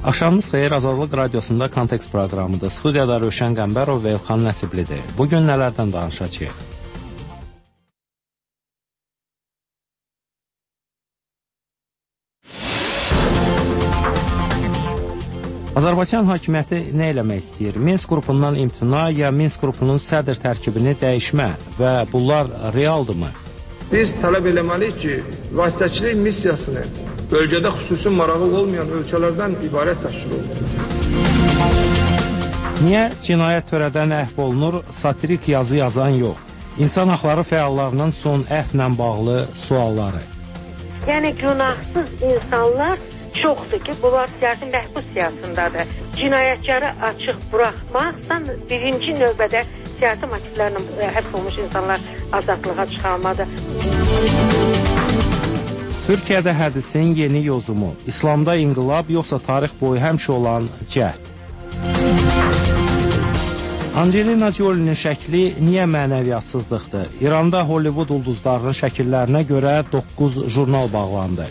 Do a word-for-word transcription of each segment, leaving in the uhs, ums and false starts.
Axşamınız xeyir, Azadlıq Radiosunda Kontekst proqramıdır. Studiyada Rövşən Qəmbərov və İlxan Nəsiblidir. Bugün nələrdən danışacağıq? Azərbaycan hakimiyyəti nə eləmək istəyir? Minsk qrupundan imtina ya Minsk qrupunun sədr tərkibini dəyişmə və bunlar realdırmı? Biz tələb eləməliyik ki, vasitəçilik missiyasını bölgədə xüsusi marağı olmayan ölkələrdən ibarət təşkil olunur. Niyə cinayət törədən əhv olunur, satirik yazı yazan yox? İnsan haqları fəallarının son əhvlə bağlı sualları. Yəni günahsız insanlar çoxdur ki, bunlar siyasi məhbus siyasındadır. Cinayətkarı açıq buraxmaqsan birinci növbədə siyasi motivlərlə həbs olmuş insanlar azadlığa çıxarmadır. Türkiyədə hədisin yeni yozumu, İslamda inqilab yoxsa tarix boyu həmişə olan cəhd. Angelina Jolie'nin şəkli niyə mənəviyyatsızlıqdır? İranda Hollywood ulduzlarının şəkillərinə görə doqquz jurnal bağlandı.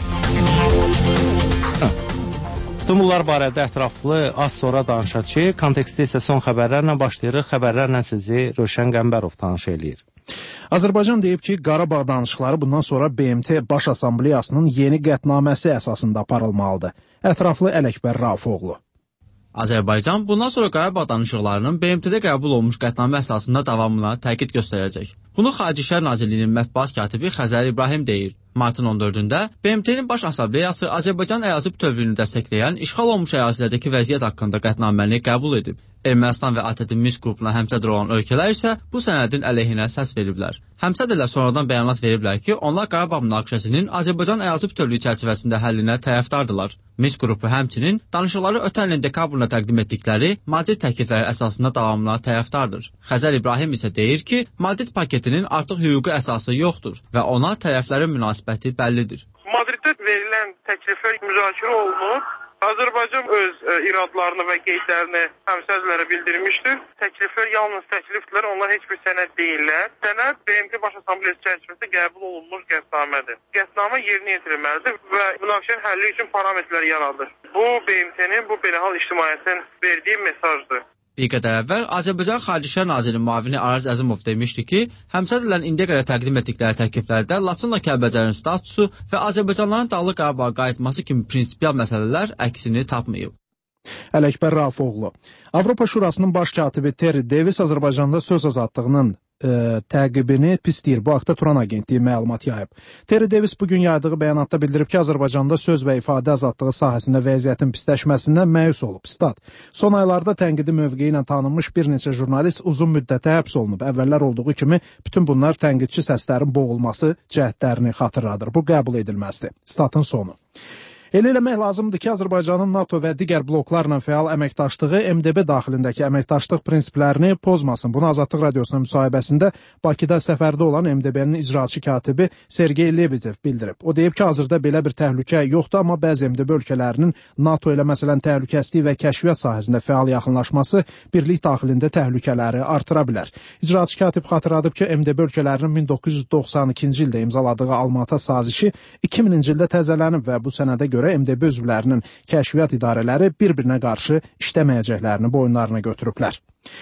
Bütün bunlar barədə ətraflı az sonra danışacağıq. Kontekstdə isə son xəbərlərlə başlayırıq. Xəbərlərlə sizi Rövşən Qəmbərov tanış eləyir. Azərbaycan deyib ki, Qarabağ danışıqları bundan sonra B M T Baş Assambleyasının yeni qətnaməsi əsasında aparılmalıdır. Ətraflı Ələkbər Raufoğlu. Azərbaycan bundan sonra Qarabağ danışıqlarının B M T-də qəbul olmuş qətnamə əsasında davamına təkid göstərəcək. Bunu Xarici İşlər Nazirliyinin mətbuat katibi Xəzər İbrahim deyir. Martın on dördündə B M T-nin Baş Assambleyası Azərbaycan ərazi bütövlüyünü dəstəkləyən işğal olmuş ərazilərdəki vəziyyət haqqında qətnaməni qəbul edib. Ermənistan və ATƏT-in Minsk qrupuna həmsədr olan ölkələr isə bu sənədin əleyhinə səs veriblər. Həmsədrlər sonradan bəyanat veriblər ki, onlar Qarabağ münaqişəsinin Azərbaycan ərazi bütövlüyü çərçivəsində həllinə tərəfdardırlar. Minsk qrupu həmçinin danışıqları ötən ilin dekabrında təqdim etdikləri maddi təklifləri əsasında davamına tərəfdardır. Xəzər İbrahim isə deyir ki, maddi paketinin artıq hüquqi əsası yoxdur və ona tərəflərin münasibəti bəllidir. Madriddə verilən təkliflər müzakirə olunub. Azərbaycan öz e, iradlarını və qeydlərini həmsədrlərə bildirmişdir. Təkliflər yalnız təklifdirlər, onlar heç bir sənəd deyirlər. Sənəd B M T Baş Assambleyası çərçivəsində qəbul olunmuş qətnamədir. Qətnamə yerinə yetirilməlidir və münaqişənin həlli üçün parametrlər yaradır. Bu B M T-nin, bu beynəlxalq ictimaiyyətin verdiyi mesajdır. Bir qədər əvvəl Azərbaycan Xarici İşlər Nazirinin müavini Araz Əzimov demişdi ki, həmsədrlərin indiyə qədər təqdim etdikləri təkliflərdə Laçınla Kəlbəcərin statusu və Azərbaycanlıların Dağlıq Qarabağa qayıtması kimi prinsipial məsələlər əksini tapmayıb. Ələkbər Raufoğlu. Avropa Şurasının baş katibi Terry Davis Azərbaycanda söz azadlığının e, təqibini pisləyir. Bu haqda Turan agentliyi məlumat yayıb. Terry Davis bugün yaydığı bəyanatda bildirib ki, Azərbaycanda söz və ifadə azadlığı sahəsində vəziyyətin pisləşməsindən məyus olub. Stat. Son aylarda tənqidi mövqeyi ilə tanınmış bir neçə jurnalist uzun müddətə həbs olunub. Əvvəllər olduğu kimi bütün bunlar tənqidçi səslərin boğulması cəhdlərini xatırladır. Bu qəbul edilməzdir. Statın sonu. Elə eləmək lazımdır ki, Azərbaycanın NATO və digər bloklarla fəal əməkdaşlığı M D B daxilindəki əməkdaşlıq prinsiplərini pozmasın. Bunu Azadlıq Radiosunun müsahibəsində Bakıda səfərdə olan M D B-nin icraçı katibi Sergey Lebedev bildirib. O deyib ki, hazırda belə bir təhlükə yoxdur, amma bəzi M D B ölkələrinin NATO ilə məsələn təhlükəsizlik və kəşfiyyat sahəsində fəal yaxınlaşması birlik daxilində təhlükələri artıra bilər. İcraçı katib xatırladıb ki, M D B ölkələrinin min doqquz yüz doxsan ikinci ildə imzaladığı Almatı sazişi iki mininci ildə təzələnib və bu sənədə görə M D B üzvlərinin kəşfiyyat idarələri bir-birinə qarşı işləməyəcəklərini boyunlarına götürüblər.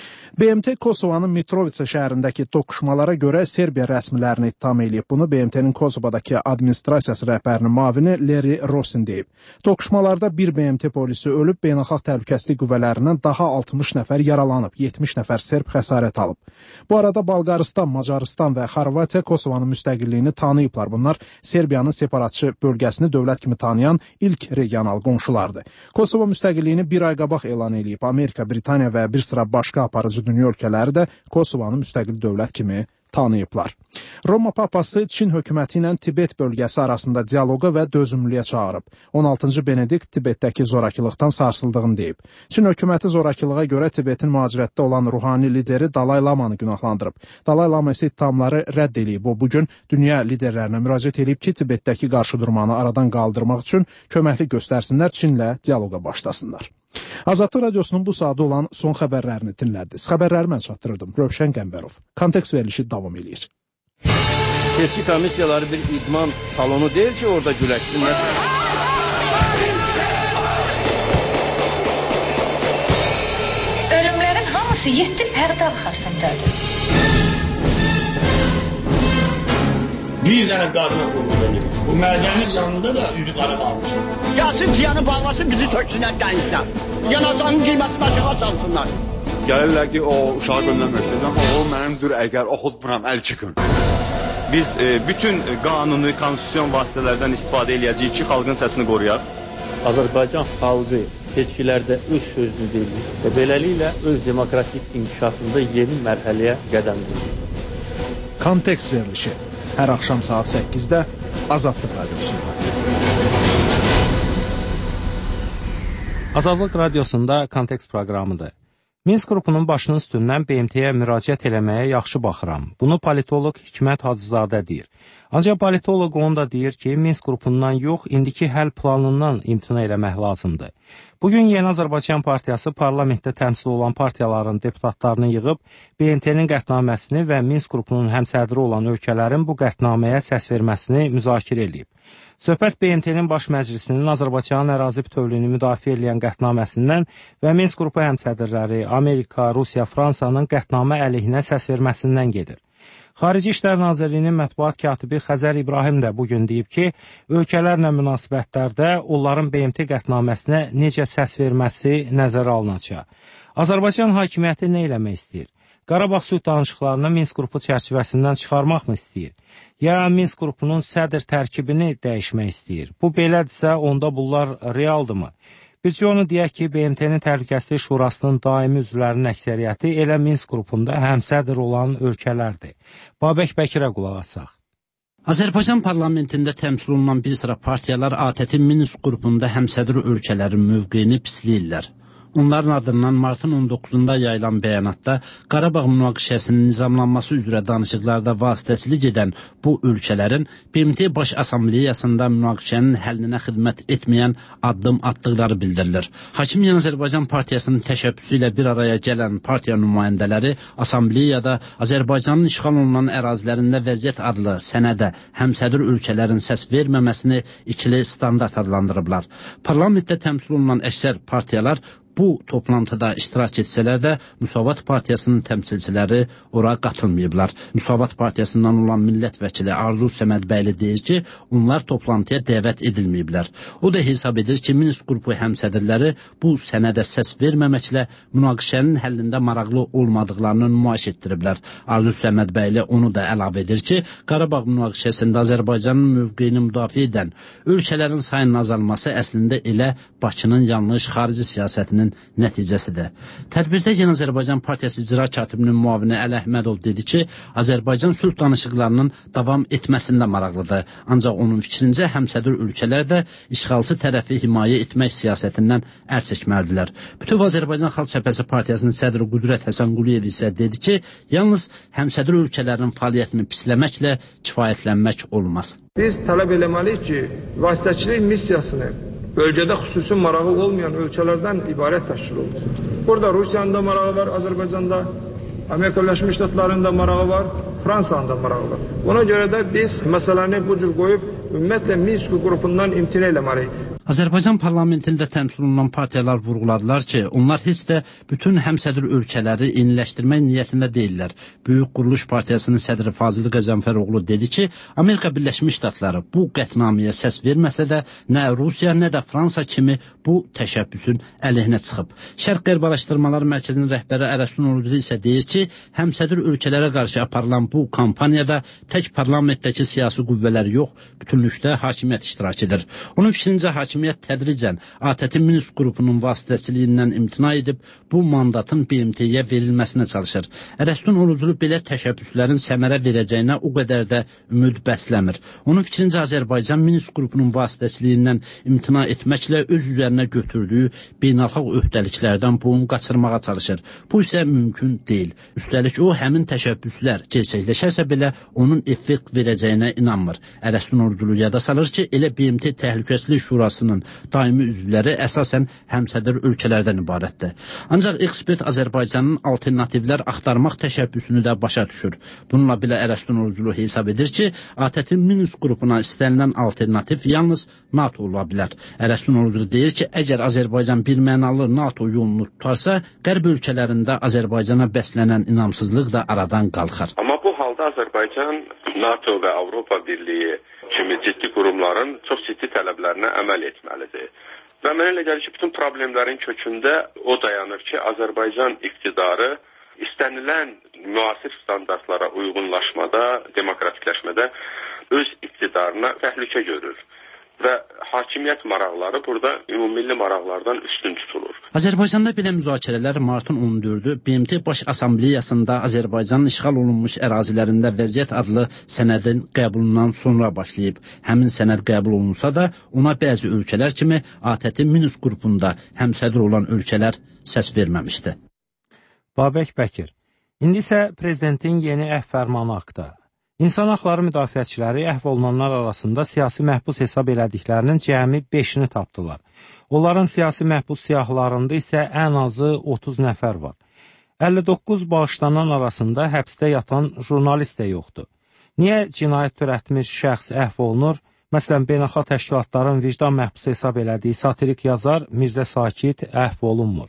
B M T Kosovanın Mitrovica şəhərindəki toqquşmalara görə Serbiya rəsmilərini ittiham eləyib. Bunu B M T-nin Kosovadakı administrasiyası rəhbərinin müavini Larry Rosin deyib. Toqquşmalarda bir B M T polisi ölüb, beynəlxalq təhlükəsizlik qüvvələrindən daha altmış nəfər yaralanıb, yetmiş nəfər serb xəsarət alıb. Bu arada Balqaristan, Macaristan və Xorvatiya Kosovanın müstəqilliyini tanıyıblar. Bunlar Serbiyanın separatçı bölgəsini dövlət kimi tanıyan ilk regional qonşulardır. Kosova müstəqilliyini bir ay qabaq elan eləyib. Amerika, Britaniya və bir sıra başqa aparıcı dünya ölkələri də Kosovanı müstəqil dövlət kimi tanıyıblar. Roma papası Çin hökuməti ilə Tibet bölgəsi arasında dialoqa və dözümlüyə çağırıb. on altıncı Benedikt Tibetdəki zorakılıqdan sarsıldığını deyib. Çin hökuməti zorakılığa görə Tibetin mühacirətdə olan ruhani lideri Dalai Lamanı günahlandırıb. Dalai Lama isə ittihamları rədd edib. O bugün dünya liderlərinə müraciət edib ki, Tibetdəki qarşıdurmanı aradan qaldırmaq üçün köməklik göstərsinlər, Çinlə dialoqa başlasınlar. Azadlıq Radiosunun bu saatı olan son xəbərlərini dinlərdiniz. Xəbərləri mən çatdırırdım. Rövşən Qəmbərov. Kontekst verilişi davam edir. Seçki komissiyaları bir idman salonu deyil ki, orada güləşsinlər. şəxsiyyəti pərdə arxasındadır. Bir dənə qarına qulluq edir. Bu mədənin yanında da üzü qara qalmışır. Gəlsin ciyanı bağlasın, bizi töksünlər dənizdən. Yanacağının qiyməti aşağı salsınlar. Gəlirlər ki, o uşağı göndərmək istəyir, amma o mənimdir, əgər oxutmuram, əl çıxın. Biz e, bütün qanuni, konstitusyon vasitələrdən istifadə edəcəyik ki, xalqın səsini qoruyaq. Azərbaycan xalqı seçkilərdə öz sözünü deyir və beləliklə öz demokratik inkişafında yeni mərhələyə qədəm qoyur. Kontekst verilişi hər axşam saat səkkizdə Azadlıq Radiosunda. Azadlıq Radiosunda Kontekst proqramıdır. Minsk qrupunun başının üstündən B M T-yə müraciət eləməyə yaxşı baxıram. Bunu politoloq Hikmət Hacızadə deyir. Ancaq politoloq onu da deyir ki, Minsk qrupundan yox, indiki həll planından imtina eləmək lazımdır. Bugün Yeni Azərbaycan Partiyası parlamentdə təmsil olan partiyaların deputatlarını yığıb, B M T-nin qətnaməsini və Minsk qrupunun həmsədri olan ölkələrin bu qətnaməyə səs verməsini müzakirə edib. Söhbət B M T-nin baş məclisinin Azərbaycanın ərazi bütövlüyünü müdafiə edən qətnaməsindən və Minsk qrupu həmsədrləri Amerika, Rusiya, Fransanın qətnamə əleyhinə səs verməsindən gedir. Xarici İşlər Nazirliyinin mətbuat katibi Xəzər İbrahim də bugün deyib ki, ölkələrlə münasibətlərdə onların B M T qətnaməsinə necə səs verməsi nəzərə alınacaq. Azərbaycan hakimiyyəti nə eləmək istəyir? Qarabağ sülh danışıqlarını Minsk qrupu çərçivəsindən çıxarmaq mı istəyir? Ya Minsk qrupunun sədr tərkibini dəyişmək istəyir? Bu belədirsə, onda bunlar realdırmı? Bircə onu deyək ki, B M T-nin Təhlükəsizlik Şurasının daimi üzvlərinin əksəriyyəti elə Minsk qrupunda həmsədr olan ölkələrdir. Babək Bəkirə qulaq asaq. Azərbaycan parlamentində təmsil olunan bir sıra partiyalar A T T Minsk qrupunda həmsədr ölkələrin mövqeyini pisləyirlər. Onların adından martın on doqquzunda yayılan bəyanatda Qarabağ münaqişəsinin nizamlanması üzrə danışıqlarda vasitəçilik edən bu ölkələrin B M T Baş Assambleyasında münaqişənin həllinə xidmət etməyən addım atdıqları bildirilir. Hakim Yeni Azərbaycan Partiyasının təşəbbüsü ilə bir araya gələn partiya nümayəndələri Assambleyada Azərbaycanın işğal olunan ərazilərində vəziyyət adlı sənədə həmsədr ölkələrin səs verməməsini ikili standart adlandırıblar. Parlamentdə təmsil olunan əksər partiyalar bu toplantıda iştirak etsələr də Müsavat Partiyasının təmsilçiləri ora qatılmayıblar. Müsavat Partiyasından olan millət vəkili Arzu Səmədbəyli deyir ki, onlar toplantıya dəvət edilməyiblər. O da hesab edir ki, Minsk qrupu həmsədrləri bu sənədə səs verməməklə münaqişənin həllində maraqlı olmadıqlarını nümayiş etdiriblər. Arzu Səmədbəyli onu da əlavə edir ki, Qarabağ münaqişəsində Azərbaycanın mövqeyini müdafiə edən ölkələrin sayının azalması əslində elə Bakının yanlış xarici siyasətinin nəticəsidir. Tədbirdə Yeni Azərbaycan Partiyası icra katibinin müavini Əli Əhmədov dedi ki, Azərbaycan sülh danışıqlarının davam etməsində maraqlıdır. Ancaq onun fikrincə həmsədr ölkələr də işğalçı tərəfi himayə etmək siyasətindən əl çəkməlidirlər. Bütöv Azərbaycan Xalq Cəbhəsi Partiyasının sədri Qüdrət Həsənquliyev isə dedi ki, yalnız həmsədr ölkələrin fəaliyyətini pisləməklə kifayətlənmək olmaz. Biz tələb eləməliyik ki, vasitəçilik missiyasını bölgədə xüsusi marağı olmayan ölkələrdən ibarət təşkil olunur. Burada Rusiyanın da marağı var, Azərbaycanda, Amerika Birləşmiş Ştatlarının da marağı var, Fransanın da marağı var. Ona görə də biz məsələni bu cür qoyub, ümumiyyətlə Minsk qrupundan imtina eləməliyik. Azərbaycan parlamentində təmsil olunan partiyalar vurğuladılar ki, onlar heç də bütün həmsədr ölkələri yeniləşdirmək niyyətində deyirlər. Böyük Quruluş Partiyasının sədri Fazıl Qəzənfəroğlu dedi ki, Amerika Birləşmiş Ştatları bu qətnaməyə səs verməsə də, nə Rusiya, nə də Fransa kimi bu təşəbbüsün əleyhinə çıxıb. Şərq-Qərb Araşdırmaları Mərkəzinin rəhbəri Ərəstun Oruclu isə deyir ki, həmsədr ölkələrə qarşı aparılan bu kampaniyada tək parlamentdəki siyasi qüvvələr yox, bütünlükdə hakimiyyət iştirak edir. Onun fikrincə, hakimiyyət Hakimiyyət tədricən A T T Minsk qrupunun vasitəçiliyindən imtina edib bu mandatın B M T-yə verilməsinə çalışır. Ərəstun Oruclu belə təşəbbüslərin səmərə verəcəyinə o qədər də ümid bəsləmir. Onun fikrincə Azərbaycan Minsk qrupunun vasitəçiliyindən imtina etməklə öz üzərinə götürdüyü beynəlxalq öhdəliklərdən boyun qaçırmağa çalışır. Bu isə mümkün deyil. Üstəlik o, həmin təşəbbüslər gerçəkləşərsə belə onun effekt verəcəyinə inanmır. Ərəstun Oruclu yada salır ki, elə B M T Təhlükəsizlik Şurası komissiyasının daimi üzvləri əsasən həmsədr ölkələrdən ibarətdir. Ancaq ekspert Azərbaycanın alternativlər axtarmaq təşəbbüsünü də başa düşür. Bununla belə Ərəstun Oruclu hesab edir ki, ATƏT-in Minsk qrupuna istənilən alternativ yalnız NATO ola bilər. Ərəstun Oruclu deyir ki, əgər Azərbaycan birmənalı NATO yolunu tutarsa, qərb ölkələrində Azərbaycana bəslənən inamsızlıq da aradan qalxar. Amma bu halda Azərbaycan NATO və Avropa Birliyi kimi ciddi qurumların çox ciddi tələblərinə əməl etməlidir. Və mənə elə gəlir ki, bütün problemlərin kökündə o dayanır ki, Azərbaycan iqtidarı istənilən müasir standartlara uyğunlaşmada, demokratikləşmədə öz iqtidarına təhlükə görür. Və hakimiyyət maraqları burada ümumilli maraqlardan üstün tutulur. Azərbaycanda belə müzakirələr martın on dördü B M T Baş Assambleyasında Azərbaycanın işğal olunmuş ərazilərində vəziyyət adlı sənədin qəbulundan sonra başlayıb. Həmin sənəd qəbul olunsa da ona bəzi ölkələr kimi ATƏT-in Minsk qrupunda həmsədr olan ölkələr səs verməmişdi. Babək Bəkir, indi isə prezidentin yeni əhv fərmanı haqqında. İnsan haqları müdafiəçiləri əhv olunanlar arasında siyasi məhbus hesab elədiklərinin cəmi beşini tapdılar. Onların siyasi məhbus siyahılarında isə ən azı otuz nəfər var. əlli doqquz bağışlanan arasında həbsdə yatan jurnalist də yoxdur. Niyə cinayət törətmiş şəxs əhv olunur? Məsələn, beynəlxalq təşkilatların vicdan məhbus hesab elədiyi satirik yazar Mirzə Sakit əhv olunmur.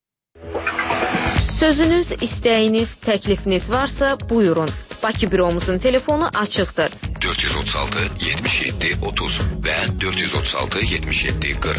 Sözünüz, istəyiniz, təklifiniz varsa buyurun. Bakı büromuzun telefonu açıqdır. dörd yüz otuz altı yetmiş yeddi otuz və dörd yüz otuz altı yetmiş yeddi qırx.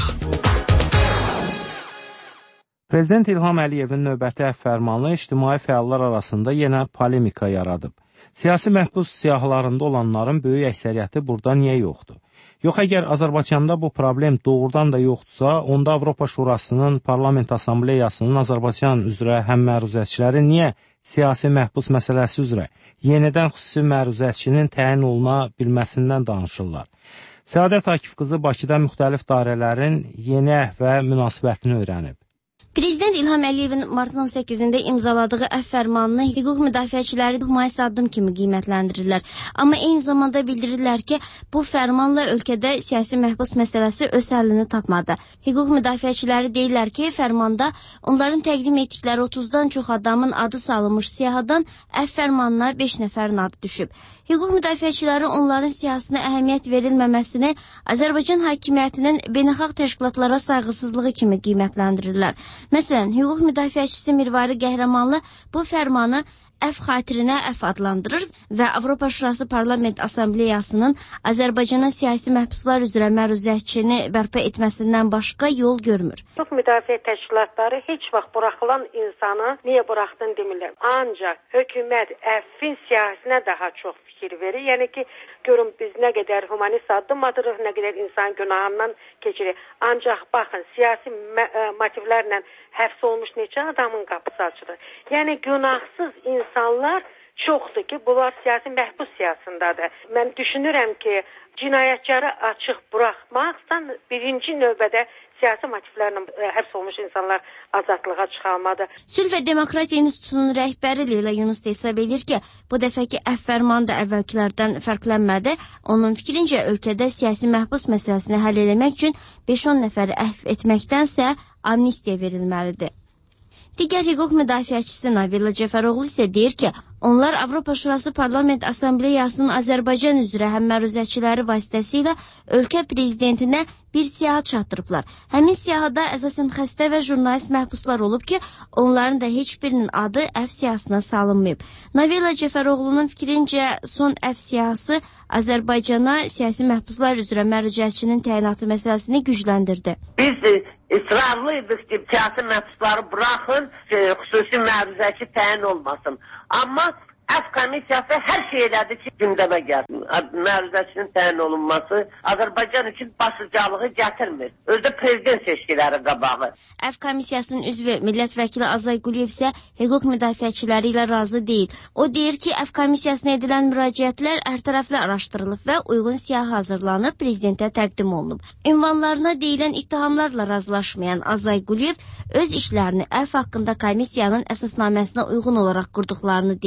Prezident İlham Əliyevin növbəti əhv fərmanı ictimai fəallar arasında yenə polemika yaradıb. Siyasi məhbus siyahılarında olanların böyük əksəriyyəti burada niyə yoxdur? Yox, əgər Azərbaycanda bu problem doğrudan da yoxdursa, onda Avropa Şurasının Parlament Assambleyasının Azərbaycan üzrə həmməruzəçiləri niyə siyasi məhbus məsələsi üzrə yenidən xüsusi məruzəçinin təyin oluna bilməsindən danışırlar? Səadət Akif qızı Bakıda müxtəlif dairələrin yeni əhvə münasibətini öyrənib. Prezident İlham Əliyevin martın on səkkizində imzaladığı əhv fərmanını hüquq müdafiəçiləri hümayəsi addım kimi qiymətləndirirlər. Amma eyni zamanda bildirirlər ki, bu fərmanla ölkədə siyasi məhbus məsələsi öz həllini tapmadı. Hüquq müdafiəçiləri deyirlər ki, fərmanda onların təqdim etdikləri otuzdan çox adamın adı salınmış siyahadan əhv fərmanına beş nəfərin adı düşüb. Hüquq müdafiəçiləri onların siyasına əhəmiyyət verilməməsini Azərbaycan hakimiyyətinin beynəlxalq təşkilatlara sayğısızlığı kimi qiymətləndirirlər. Məsələn, hüquq müdafiəçisi Mirvari Qəhrəmanlı bu fərmanı əhv xatirinə əhv adlandırır və Avropa Şurası Parlament Assambleyasının Azərbaycana siyasi məhbuslar üzrə məruzəçini bərpa etməsindən başqa yol görmür. Hüquq müdafiə təşkilatları heç vaxt buraxılan insanı niyə buraxdın demirlər. Ancaq hökumət əhvin siyasətinə daha çox fikir verir. Yəni ki, görün biz nə qədər humanist addım atırıq, nə qədər insan günahından keçirik. Ancaq baxın, siyasi motivlərlə həbs olmuş neçə adamın qapısı açılır. Yəni günahsız insanlar çoxdur ki, bunlar siyasi məhbus siyasındadır. Mən düşünürəm ki, cinayətkarı açıq buraxmaqdan birinci növbədə siyasi motivlərlə həbs olmuş insanlar azadlığa çıxarmalıdır. Sülh və Demokratiya İnstitutunun rəhbəri Leyla Yunus da hesab edir ki, bu dəfəki əhv fərmanı da əvvəlkilərdən fərqlənmədi. Onun fikrincə, ölkədə siyasi məhbus məsələsini həll etmək üçün beş on nəfəri əhv etməkdənsə amnistiya verilməlidir. Digər hüquq müdafiəçisi Navilla Cəfəroğlu isə deyir ki, onlar Avropa Şurası Parlament Assambleyasının Azərbaycan üzrə həmməruzəçiləri vasitəsilə ölkə prezidentinə bir siyahı çatdırıblar. Həmin siyahıda əsasən xəstə və jurnalist məhbuslar olub ki, onların da heç birinin adı əhv siyahısına salınmayıb. Navilla Cəfəroğlu'nun fikrincə son əhv siyahısı Azərbaycana siyasi məhbuslar üzrə məruzəçinin təyinatı məsələsini gücləndirdi. Biz ısrarlıydıq ki, siyasi məhbusları buraxın, xüsusi məruzəçi təyin olmasın. Amma əhv komissiyası hər şey elədi ki, gündəmə gəlsin. Məruzəçinin təyin olunması Azərbaycan üçün başlıcalığı gətirmir. Özdə prezident seçkiləri qabağı. Əhv komissiyasının üzvü millət vəkili Azay Quliyev isə hüquq müdafiəçiləri ilə razı deyil. O deyir ki, əhv komissiyasına edilən müraciətlər ərtərəfli araşdırılıb və uyğun siyahı hazırlanıb prezidentə təqdim olunub. Ünvanlarına deyilən ittihamlarla razılaşmayan Azay Quliyev öz işlərini əhv haqqında komissiyanın əsasnaməsinə uyğun olaraq qurduqlarını deyir.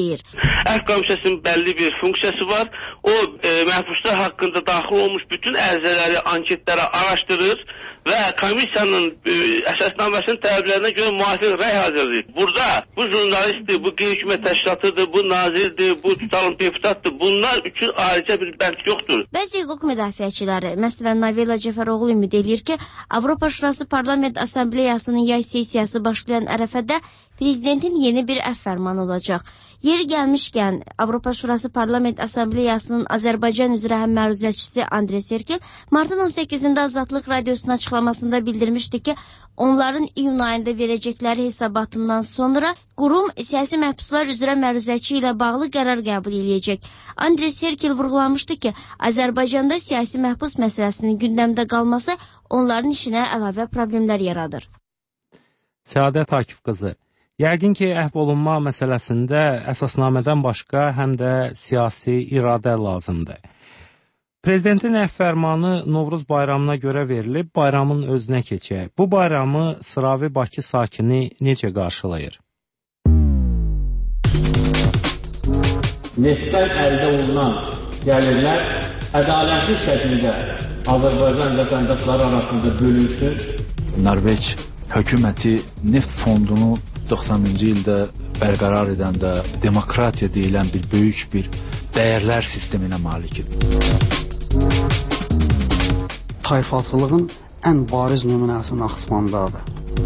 Əfv komissiyasının bəlli bir funksiyası var. O e, məhbuslar haqqında daxil olmuş bütün ərizələri, anketləri araşdırır və komissiyanın e, əsasnaməsinin tələblərinə görə müvafiq rəy hazırlayır. Burada bu jurnalistdir, bu qeyri-hökumət təşkilatıdır, bu nazirdir, bu tutalım deputatdır. Bunlar üçün ayrıca bir bənd yoxdur. Bəzi hüquq müdafiəçiləri, məsələn Navela Cəfəroğlu ümid edir ki, Avropa Şurası Parlament Assambleyasının yay sessiyası başlayan ərəfədə prezidentin yeni bir əfv fərmanı olacaq. Yeri gəlmişkən, Avropa Şurası Parlament Assambleyasının Azərbaycan üzrə həm məruzəçisi Andrey Serkel martın on səkkizində Azadlıq Radiosuna açıqlamasında bildirmişdi ki, onların iyun ayında verəcəkləri hesabatından sonra qurum siyasi məhbuslar üzrə məruzəçi ilə bağlı qərar qəbul edəcək. Andrey Serkel vurğulamışdı ki, Azərbaycanda siyasi məhbus məsələsinin gündəmdə qalması onların işinə əlavə problemlər yaradır. Səadət Akif qızı, yəqin ki, əhv olunma məsələsində əsasnamədən başqa həm də siyasi iradə lazımdır. Prezidentin əhv fərmanı Novruz bayramına görə verilib, bayramın özünə keçək. Bu bayramı Sıravi Bakı sakini necə qarşılayır? Neftdən əldə olunan gəlirlər ədalətli şəkildə Azərbaycan vətəndaşları arasında bölünsün. Norveç hökuməti neft fondunu doxsanıncı ildə bərqərar edəndə demokratiya deyilən bir böyük bir dəyərlər sisteminə malikdir. Tayfalçılığın ən bariz nümunəsi Naxçıvandadır.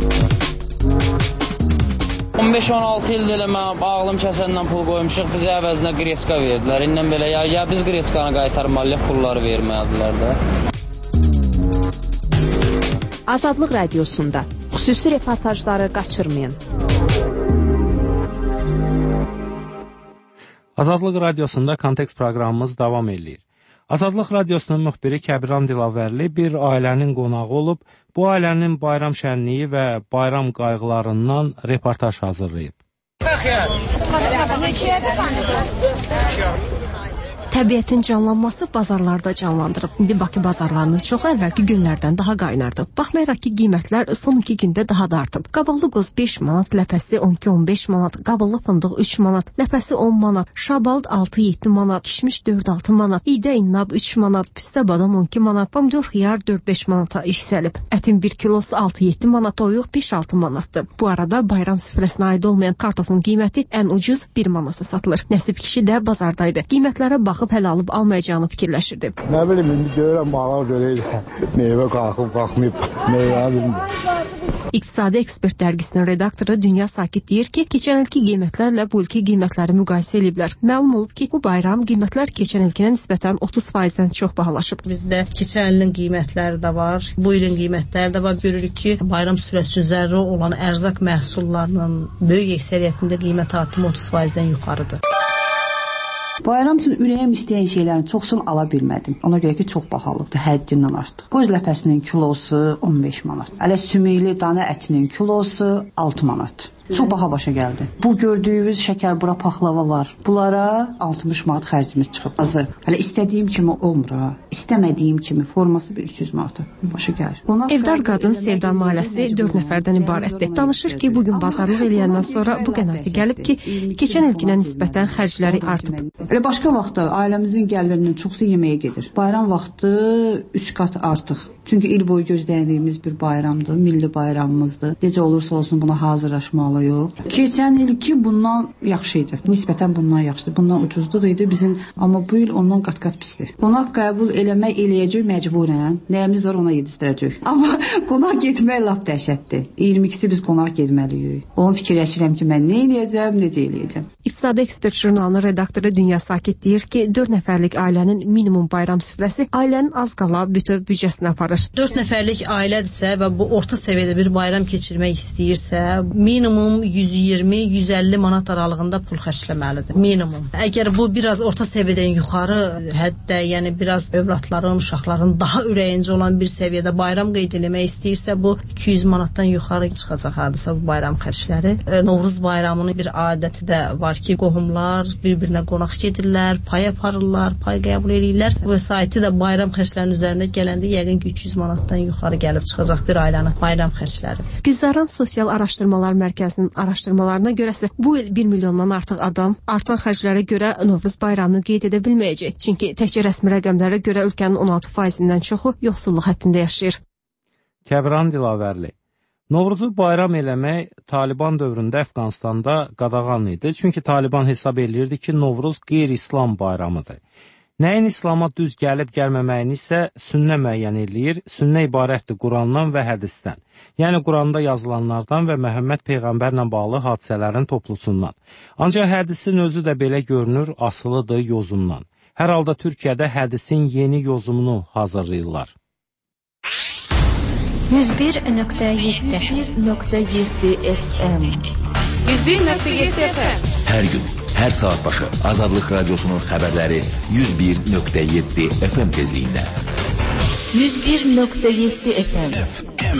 on beş on altı ildir elə mən ağlım kəsəndən pul qoymuşuq, bizə əvəzinə qreska verdilər. İndən belə ya, ya biz qreskanı qaytarmalıyıq, pulları vermədilər də. Azadlıq Radiosunda xüsusi reportajları qaçırmayın. Azadlıq Radiosunda Kontekst proqramımız davam edir. Azadlıq Radiosunun müxbiri Kəbiran Dilavərli bir ailənin qonağı olub, bu ailənin bayram şənliyi və bayram qayğılarından reportaj hazırlayıb. Təbiətin canlanması bazarlarda canlandırıb. İndi Bakı bazarlarının çoxu əvvəlki günlərdən daha qaynardı. Baxmayaraq ki, qiymətlər son iki gündə daha da artıb. Qaballı qoz beş manat, ləpəsi on iki on beş manat, qaballı fındıq üç manat, ləpəsi on manat, şabald altı yeddi manat, kişmiş dörd altı manat, idə innab üç manat, püstə badam on iki manat, pomidor xiyar dörd beş manata yüksəlib. Ətin bir kilosu altı yeddi manat, toyuq beş altı manatdır. Bu arada bayram süfrəsinə aid olmayan kartofun qiyməti ən ucuz bir manata satılır. Nəsib kişi də bazardaydı. Qiymətlərə baxıb hələ alıb almayacağını fikirləşirdi. Nə bilim, indi görürəm, mağal görəylə meyvə qalxıb, qalxmayıb, meyvə bilmir. İqtisadi Ekspert dərgisinin redaktoru Dünya Sakit deyir ki, keçən ilki qiymətlərlə bu ilki qiymətləri müqayisə ediblər. Məlum olub ki, bu bayram qiymətlər keçən ilkinə nisbətən otuz faizdən çox bahalaşıb. Bizdə keçən ilin qiymətləri də var, bu ilin qiymətləri də var. Görürük ki, bayram sürəsi üçün zəruri olan ərzaq məhsullarının böyük əksəriyyətində qiymət artımı otuz faizdən yuxarıdır. Bayram üçün ürəyim istəyən şeylərin çoxsunu ala bilmədim. Ona görə ki, çox bahalıqdır, həddindən artıq. Qoz ləpəsinin kilosu on beş manat. Hələ sümükli dana ətinin kilosu altı manat. Çox baha başa gəldi. Bu gördüyünüz şəkər bura paxlava var. Bunlara altmış manat xərcimiz çıxıb. Hazır. Hələ istədiyim kimi olmur ha. İstəmədiyim kimi forması bir üç yüz manata başa gəlir. Evdar qadın Sevdan ailəsi dörd nəfərdən ibarətdir. Danışır ki, bugün bazarlıq eləyəndən sonra bu qənaətə gəlib ki, keçən ilkinə nisbətən xərcləri artıb. Elə başqa vaxtda ailəmizin gəlirinin çoxsu yeməyə gedir. Bayram vaxtı üç qat artıq. Çünki il boyu gözlədiyimiz bir bayramdır, milli bayramımızdır. Necə olursa olsun buna hazırlaşmalıyıq. Keçən ilki bundan yaxşı idi. Nisbətən bundan yaxşıdır. Bundan ucuzluq idi bizim, amma bu il ondan qat-qat pisdir. Qonaq qəbul eləmək eləyəcək məcburən. Nəyimiz var ona yedizdirəcək. Amma qonaq getmək lap dəhşətdir. iyirmi ikisi biz qonaq getməliyik. Onu fikirləşirəm ki, mən nə eləyəcəm, necə eləyəcəm. İqtisadi Ekspert jurnalının redaktoru Dünya Sakit deyir ki, dörd nəfərlik ailənin minimum bayram süfrəsi ailənin az qala bütöv büdcəsinə aparır. dörd nəfərlik ailədirsə və bu orta səviyyədə bir bayram keçirmək istəyirsə, minimum yüz iyirmi yüz əlli manat aralığında pul xərcləməlidir. Minimum. Əgər bu biraz orta səviyyədən yuxarı həddə, yəni biraz övladların, uşaqların daha ürəyincə olan bir səviyyədə bayram qeyd etmək istəyirsə, bu iki yüz manatdan yuxarı çıxacaq hardasa bu bayram xərcləri. Novruz bayramının bir adəti də var ki, qohumlar bir-birinə qonaq gedirlər, pay aparırlar, pay qəbul edirlər və saiti də bayram xərclərinin üzərində gələndə yəqin ki üç yüz manatdan yuxarı gəlib çıxacaq bir ailənin bayram xərcləri. Güzəran Sosial Araşdırmalar Mərkəzinin Mərkəzinin araşdırmalarına görəsə bu il bir milyondan artıq adam artan xərclərə görə Novruz bayramını qeyd edə bilməyəcək. Çünki təkcə rəsmi rəqəmlərə görə ölkənin on altı faizindən çoxu yoxsulluq həddində yaşayır. Kəbran Dilavərli. Novruzu bayram eləmək Taliban dövründə Əfqanistanda qadağan idi. Çünki Taliban hesab eləyirdi ki, Novruz qeyri-İslam bayramıdır. Nəyin İslama düz gəlib gəlməməyini isə sünnə müəyyən eləyir. Sünnə ibarətdir Qurandan və hədisdən. Yəni Quranda yazılanlardan və Məhəmməd Peyğəmbərlə bağlı hadisələrin toplusundan. Ancaq hədisin özü də belə görünür, asılıdır yozumdan. Hər halda Türkiyədə hədisin yeni yozumunu hazırlayırlar. yüz bir nöqtə yeddi nöqtə yeddi F M yüz bir nöqtə yeddi F M Hər gün, hər saat başı Azadlıq Radiosunun xəbərləri yüz bir nöqtə yeddi F M tezliyində. yüz bir nöqtə yeddi F M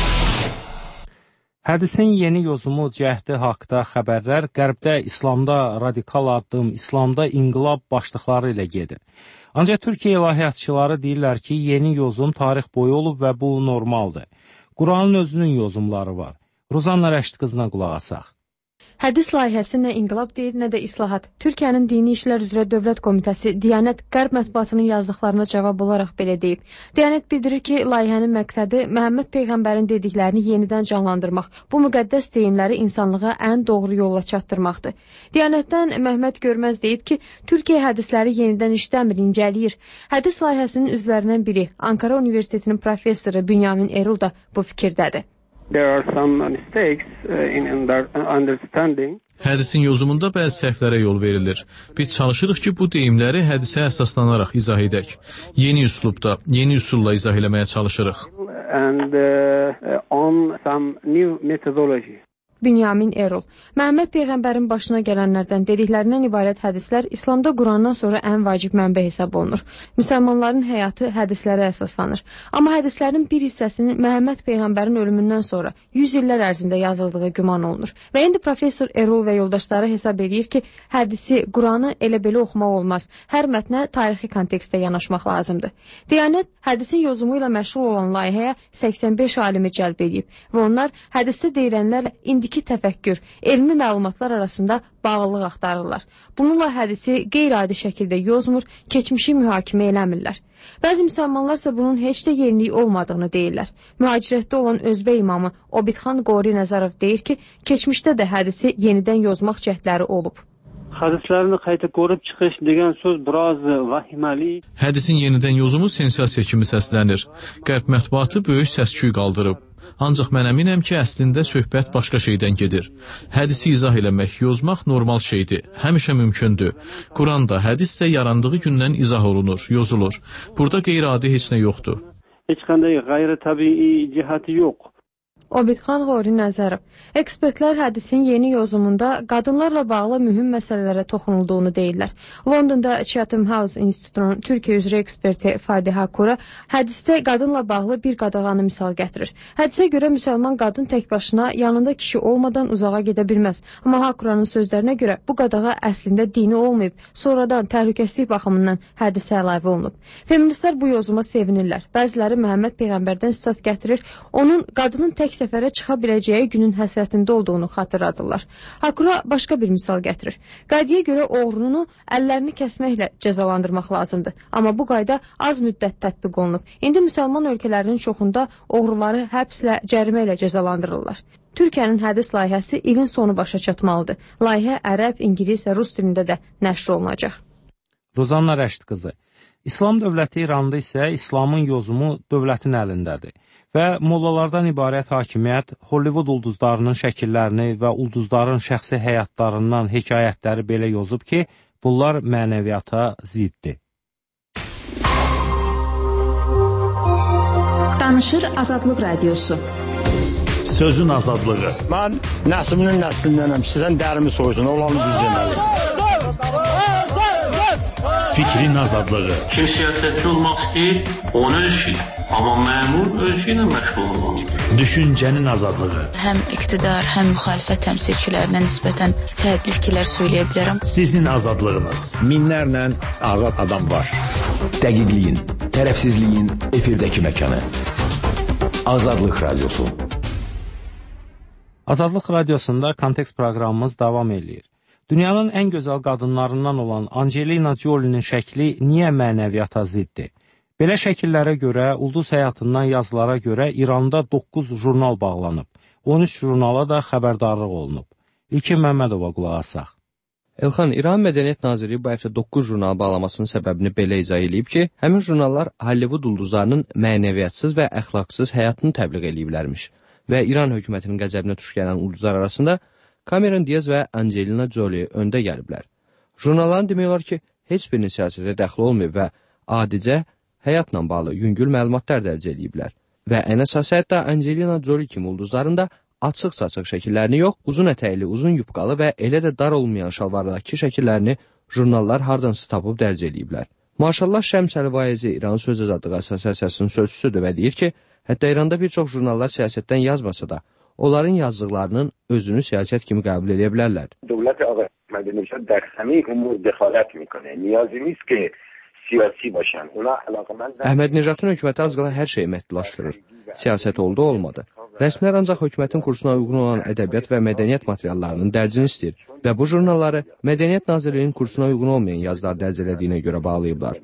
Hədisin yeni yozumu cəhdi haqda xəbərlər Qərbdə İslamda radikal addım, İslamda inqilab başlıqları ilə gedir. Ancaq Türkiyə ilahiyyatçıları deyirlər ki, yeni yozum tarix boyu olub və bu normaldır. Quranın özünün yozumları var. Ruzanna Rəşid qızına qulaq asaq. Hədis layihəsi nə inqilab deyir, nə də islahat. Türkiyənin Dini İşlər üzrə Dövlət Komitəsi Diyanət Qərb mətbuatının yazdıqlarına cavab olaraq belə deyib. Diyanət bildirir ki, layihənin məqsədi Məhəmməd Peyğəmbərin dediklərini yenidən canlandırmaq, bu müqəddəs deyimləri insanlığa ən doğru yolla çatdırmaqdır. Diyanətdən Məhməd Görməz deyib ki, Türkiyə hədisləri yenidən işləmir, incəliyir. Hədis layihəsinin üzvlərindən biri, Ankara Universitetinin professoru Bünyamin Erol da bu fikirdədir. There are some mistakes in understanding. Hədisin yozumunda bəzi səhvlərə yol verilir. Biz çalışırıq ki, bu deyimləri hədisə əsaslanaraq izah edək. Yeni üslubda, yeni üsulla izah eləməyə çalışırıq. And uh, on some new methodology. Bünyamin Erol. Məhəmməd Peyğəmbərin başına gələnlərdən dediklərindən ibarət hədislər İslamda Qurandan sonra ən vacib mənbə hesab olunur. Müsəlmanların həyatı hədislərə əsaslanır. Amma hədislərin bir hissəsinin Məhəmməd Peyğəmbərin ölümündən sonra yüz illər ərzində yazıldığı güman olunur. Və indi professor Erol və yoldaşları hesab edir ki, hədisi, Quranı elə belə oxumaq olmaz. Hər mətnə tarixi kontekstdə yanaşmaq lazımdır. Diyanət hədisin yozumu ilə məşğul olan layihəyə səksən beş alimi cəlb edib və onlar hədisdə deyilənlərlə indiki təfəkkür, elmi məlumatlar arasında bağlılıq axtarırlar. Bununla hədisi qeyri-adi şəkildə yozmur, keçmişi mühakimə eləmirlər. Bəzi müsəlmanlarsa bunun heç də yenilik olmadığını deyirlər. Mühacirətdə olan Özbək imamı Obidxan Qori Nəzarov deyir ki, keçmişdə də hədisi yenidən yozmaq cəhdləri olub. Hədislərini qayta qorub çıxış degan söz biraz vahiməli. Hədisin yenidən yozumu sensasiya kimi səslənir. Qərb mətbuatı böyük səs-küy qaldırıb. Ancaq mən əminəm ki, əslində söhbət başqa şeydən gedir. Hədisi izah eləmək, yozmaq normal şeydir, həmişə mümkündür. Quranda hədis də yarandığı gündən izah olunur, yozulur. Burada qeyri-adi heç nə yoxdur. Heç qanday qeyri-təbii cəhəti yox. Obidxan Qori Nəzərov. Ekspertlər hədisin yeni yozumunda qadınlarla bağlı mühüm məsələlərə toxunulduğunu deyirlər. Londonda Chatham House İnstitutunun Türkiyə üzrə eksperti Fadiha Kura hədisdə qadınla bağlı bir qadağanı misal gətirir. Hədisə görə müsəlman qadın tək başına yanında kişi olmadan uzağa gedə bilməz. Amma Hakuranın sözlərinə görə bu qadağa əslində dini olmayıb, sonradan təhlükəsizlik baxımından hədisə əlavə olunub. Feministlər bu yozuma sevinirlər. Bəziləri Məhəmməd Peyğəmbərdən sitat gətirir, onun qadının tək səfərə çıxa biləcəyi günün həsrətində olduğunu xatırladırlar. Hakura başqa bir misal gətirir. Qaydiyə görə oğrunu əllərini kəsməklə cəzalandırmaq lazımdır. Amma bu qayda az müddət tətbiq olunub. İndi müsəlman ölkələrinin çoxunda oğruları həbslə, cərimə ilə cəzalandırırlar. Türkiyənin hədis layihəsi ilin sonu başa çatmalıdır. Layihə ərəb, ingilis və rus dilində də nəşr olunacaq. Ruzanna Rəşid qızı. İslam dövləti İranda isə İslamın yozumu dövlətin əlindədir. Və mollalardan ibarət hakimiyyət Hollywood ulduzlarının şəkillərini və ulduzların şəxsi həyatlarından hekayətləri belə yozub ki, bunlar mənəviyyata ziddir. Danışır Azadlıq Radiosu. Sözün azadlığı. Mən nəslinin nəslindənəm, sizdən dərimi soysun, olanı düz deməli. Fikrin azadlığı. Kim siyasətçi olmaq istəyir, onu ölçür. Amma məmur ölçü ilə məşğul olmalıdır. Düşüncənin azadlığı. Həm iqtidar, həm müxalifət təmsilçilərinə nisbətən fərqli fikirlər söyləyə bilərəm. Sizin azadlığınız. Minlərlə azad adam var. Dəqiqliyin, tərəfsizliyin efirdəki məkanı. Azadlıq Radiosu. Azadlıq Radiosunda Kontekst proqramımız davam edir. Dünyanın ən gözəl qadınlarından olan Angelina Jolie'nin şəkli niyə mənəviyyata ziddir? Belə şəkillərə görə, ulduz həyatından yazılara görə İranda doqquz jurnal bağlanıb. on üç jurnala da xəbərdarlıq olunub. İlkin Məmmədova qulaq asaq. Elxan, İran Mədəniyyət Nazirliyi bu həftə doqquz jurnal bağlamasının səbəbini belə izah edib ki, həmin jurnallar Hollywood ulduzlarının mənəviyyatsız və əxlaqsız həyatını təbliğ ediblərmiş və İran hökumətinin qəzəbinə tuş gələn ulduzlar arasında Cameron Diaz və Angelina Jolie öndə gəliblər. Jurnalların demək olar ki, heç birinin siyasətə dəxli olmayıb və adicə həyatla bağlı yüngül məlumatlar dərc ediblər. Və ən əsası hətta Angelina Jolie kimi ulduzların da açıq-saçıq şəkillərini yox, uzun ətəkli, uzun yubqalı və elə də dar olmayan şalvardakı şəkillərini jurnallar hardansı tapıb dərc ediblər. Maşallah Şəms Əlvayezi İran Söz Azadlığı Assosiasiyasının sözçüsüdür və deyir ki, hətta İranda bir çox jurnallar siyasətdən yazmasa da, onların yazdıqlarının özünü siyasət kimi qəbul edə bilərlər. Dövlət Ağay Mədəniyyət در همه امور دخالت میکنه. نیازی نیست که siyasi başan. Ona əlaqəmən Əhməd Necatın hökuməti az qala hər şeyi məhdudlaşdırır. Siyasət oldu, olmadı. Rəsmilər ancaq hökumətin kursuna uyğun olan ədəbiyyat və mədəniyyət materiallarının dərcini istəyir və bu jurnalları Mədəniyyət Nazirliyinin kursuna uyğun olmayan yazılar dərc edildiyinə görə bağlayıblar.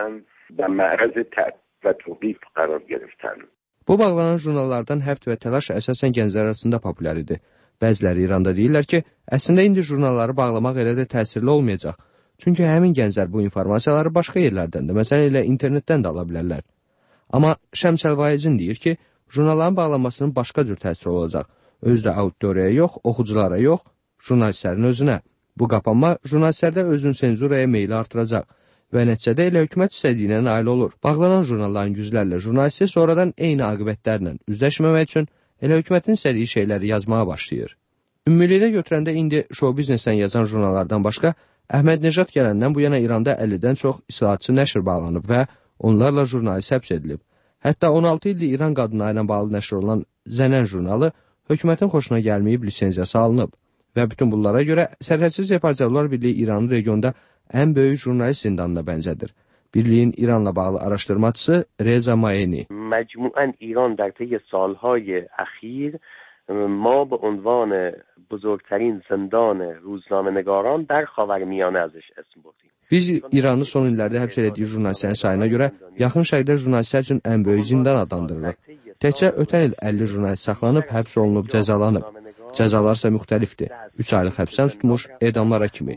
Bu bağlanan jurnallardan Həft və Təlaş əsasən gənclər arasında populyar idi. Bəziləri İranda deyirlər ki, əslində indi jurnalları bağlamaq elə də təsirli olmayacaq. Çünki həmin gənclər bu informasiyaları başqa yerlərdən də, məsələn elə internetdən də ala bilərlər. Amma Şəms Əlvayezin deyir ki, jurnalların bağlanmasının başqa cür təsiri olacaq. Özdə auditoriyaya yox, oxuculara yox, jurnalistlərin özünə. Bu qapanma jurnalistlərdə özünü senzuraya meyli artıracaq və nəticədə elə hökumət istədiyinə nail olur. Bağlanan jurnalların yüzlərlə jurnalisti sonradan eyni aqibətlərlə üzləşməmək üçün elə hökumətin istədiyi şeyləri yazmağa başlayır. Ümumilikdə götürəndə indi show biznesdən yazan jurnallardan başqa Əhməd Necat gələndən bu yana İranda əllidən çox islahatçı nəşr bağlanıb və onlarla jurnalist həbs edilib. Hətta on altı ildir İran qadınları ilə bağlı nəşr olan Zənən jurnalı hökumətin xoşuna gəlməyib lisenziyası alınıb və bütün bunlara görə Sərhədsiz Reportyorlar Birliyi İranın regionda ən böyük jurnalist zindanına bənzədir. Birliyin İranla bağlı araşdırmacısı Reza Mayeni. Məcmuən İran در طی سالهای اخیر ما به عنوان بزرگترین زندان روزنامه‌نگاران در خاورمیانه ازش اسم بردیم. Biz İranı son illərdə həbs etdiyi jurnalistlərin sayına görə yaxın şərqdə jurnalistlər üçün ən böyük zindan adlandırılır. Təkcə ötən il əlli jurnalist saxlanıb, həbs olunub, cəzalanıb. Cəzalar isə müxtəlifdir. üç aylıq həbsdən tutmuş edamlara kimi.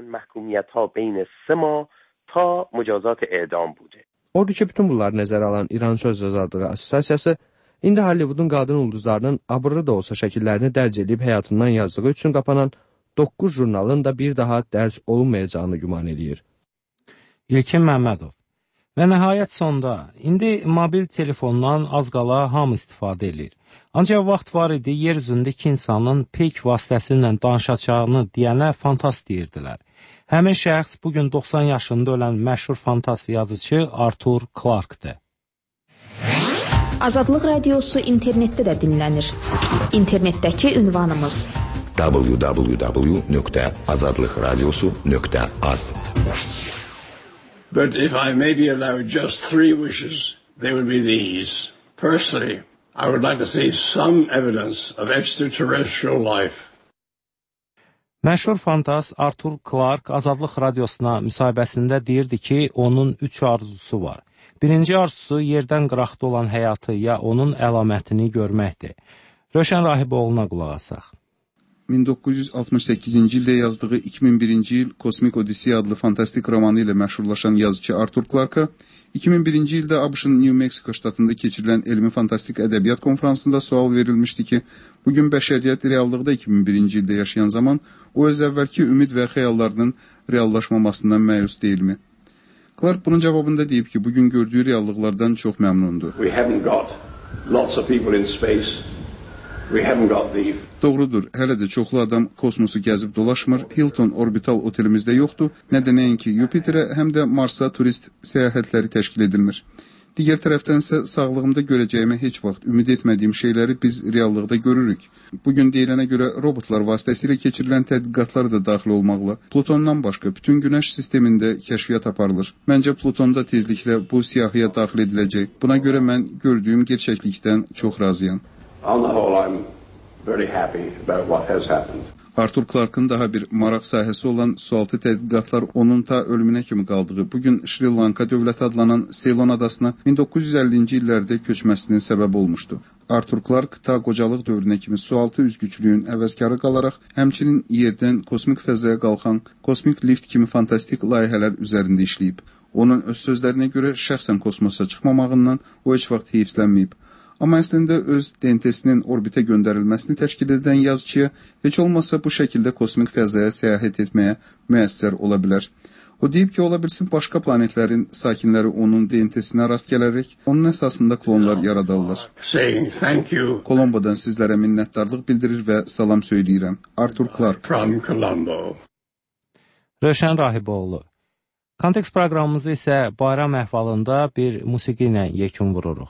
Odur ki, bütün bunları nəzərə alan İran Söz Azadlığı Assosiasiyası İndi Hollywoodun qadın ulduzlarının abırlı da olsa şəkillərini dərc edib həyatından yazdığı üçün qapanan doqquz jurnalın da bir daha dərc olunmayacağını güman edir. İlkin Məmmədov. Və nəhayət sonda, indi mobil telefondan az qala hamı istifadə edir. Ancaq vaxt var idi, yer üzündə iki insanın peyk vasitəsilə danışacağını deyənə fantast deyirdilər. Həmin şəxs bugün doxsan yaşında ölən məşhur fantast yazıcı Arthur Clarke'dir. Azadlıq Radiosu internetdə də dinlənir. İnternetdəki ünvanımız w w w nöqtə azadlıq radiosu nöqtə az. But if I may be allowed just three wishes, they would be these. Firstly, I would like to see some evidence of extraterrestrial life. Məşhur fantast Arthur Clarke Azadlıq Radiosuna müsahibəsində deyirdi ki, onun üç arzusu var. Birinci arzusu yerdən qıraqda olan həyatı ya onun əlamətini görməkdir. Röşən Rahiboğlu'na qulaq asaq. min doqquz yüz altmış səkkizinci ildə yazdığı iki min birinci il Kosmik Odiseya adlı fantastik romanı ilə məşhurlaşan yazıcı Arthur Clarke'a iki min birinci ildə ABŞ-ın New Mexico ştatında keçirilən elmi fantastik ədəbiyyat konferansında sual verilmişdi ki, bugün bəşəriyyət reallıqda iki min birinci ildə yaşayan zaman o öz əvvəlki ümid və xəyallarının reallaşmamasından məyus deyilmi? Clarke bunun cavabında deyib ki, bugün gördüyü reallıqlardan çox məmnundur. We haven't got lots of people in space. We haven't got the... Doğrudur, hələ də çoxlu adam kosmosu gəzib dolaşmır, Hilton orbital otelimizdə yoxdur, nə də nəinki Yupiterə, həm də Marsa turist səyahətləri təşkil edilmir. Digər tərəfdən isə sağlığımda görəcəyimə heç vaxt ümid etmədiyim şeyləri biz reallıqda görürük. Bugün deyilənə görə robotlar vasitəsilə keçirilən tədqiqatlar da daxil olmaqla, Plutondan başqa bütün günəş sistemində kəşfiyyat aparılır. Məncə Plutonda tezliklə bu siyahıya daxil ediləcək. Buna görə mən gördüyüm gerçəklikdən çox razıyam. On the whole, I'm very happy about what has happened. Arthur Clarke'ın daha bir maraq sahəsi olan sualtı tədqiqatlar onun ta ölümünə kimi qaldığı bugün Şri Lanka dövləti adlanan Ceylon adasına min doqquz yüz əllinci illərdə köçməsinin səbəbi olmuşdu. Arthur Clarke ta qocalıq dövrünə kimi sualtı üzgüçülüyün əvəzkarı qalaraq, həmçinin yerdən kosmik fəzaya qalxan kosmik lift kimi fantastik layihələr üzərində işləyib. Onun öz sözlərinə görə şəxsən kosmosa çıxmamağından o heç vaxt heyfslənməyib. Amma əslində öz D N T-sinin orbitə göndərilməsini təşkil edən yazıçıya heç olmasa bu şəkildə kosmik fəzaya səyahət etməyə müəssər ola bilər. O deyib ki, ola bilsin başqa planetlərin sakinləri onun D N T-sinə rast gələrək onun əsasında klonlar yaradarlar. Kolombodan sizlərə minnətdarlıq bildirir və salam söyləyirəm. Arthur Clarke. From Colombo. Rövşən Rahiboğlu. Kontekst proqramımızı isə bayram əhvalında bir musiqi ilə yekun vururuq.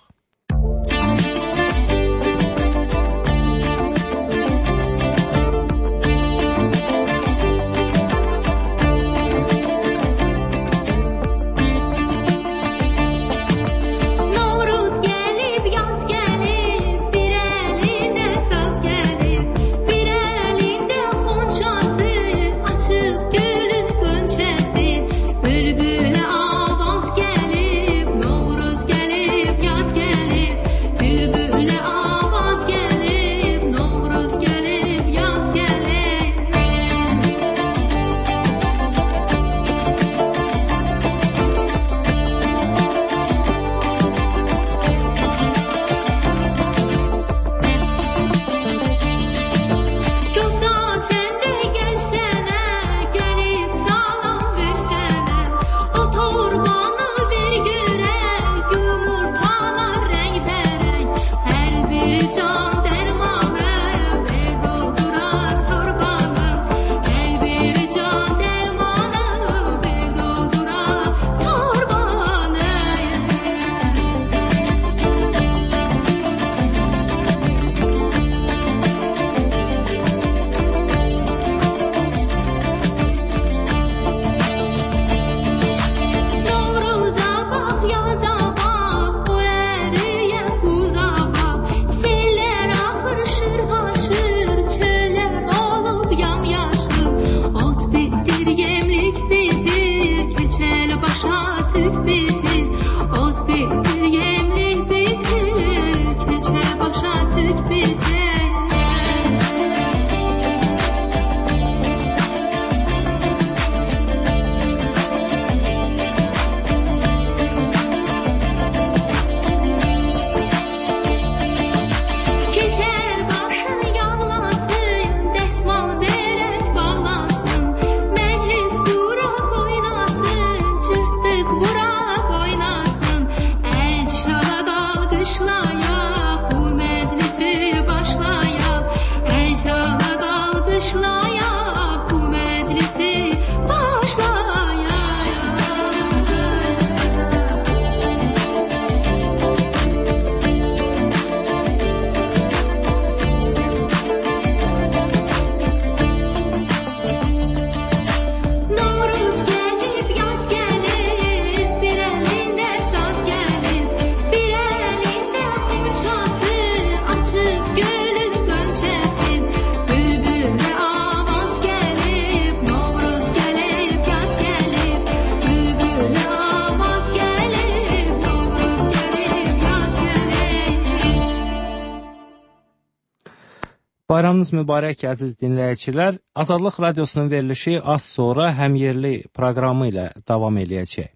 Bayramınız mübarək əziz dinləyicilər. Azadlıq Radiosunun verilişi az sonra həmyerli proqramı ilə davam eləyəcək.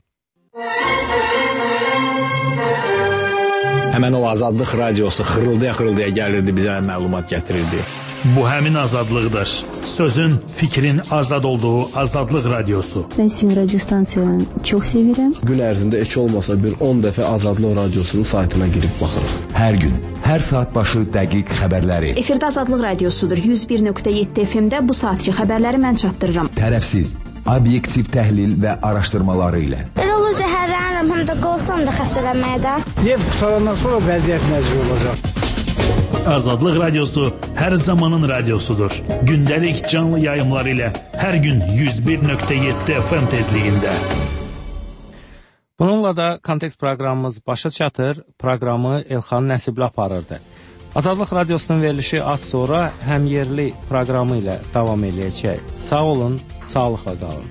Həmən o Azadlıq Radiosu xırıldaya-xırıldaya gəlirdi, bizə məlumat gətirirdi. Bu həmin azadlıqdır. Sözün, fikrin azad olduğu Azadlıq Radiosu. Mən sizin radio stansiyanı çox sevirəm. Gün ərzində heç olmasa bir on dəfə Azadlıq Radiosunun saytına girib baxırıq. Hər gün, hər saat başı dəqiq xəbərləri. Efirdə Azadlıq Radiosudur. yüz bir nöqtə yeddi F M-də bu saatki xəbərləri mən çatdırıram. Tərəfsiz, obyektiv təhlil və araşdırmaları ilə. Elə olur zəhərlənirəm, həm də qorxuram da xəstələnməyə də. Neft qutarandan sonra vəziyyət necə olacaq? Azadlıq Radiosu hər zamanın radiosudur. Gündəlik canlı yayımlar ilə hər gün yüz bir nöqtə yeddi F M tezliyində. Bununla da kontekst proqramımız başa çatır. Proqramı Elxan Nəsibli aparırdı. Azadlıq Radiosunun verilişi az sonra həmyerli proqramı ilə davam edəcək. Sağ olun, sağlıqla qalın.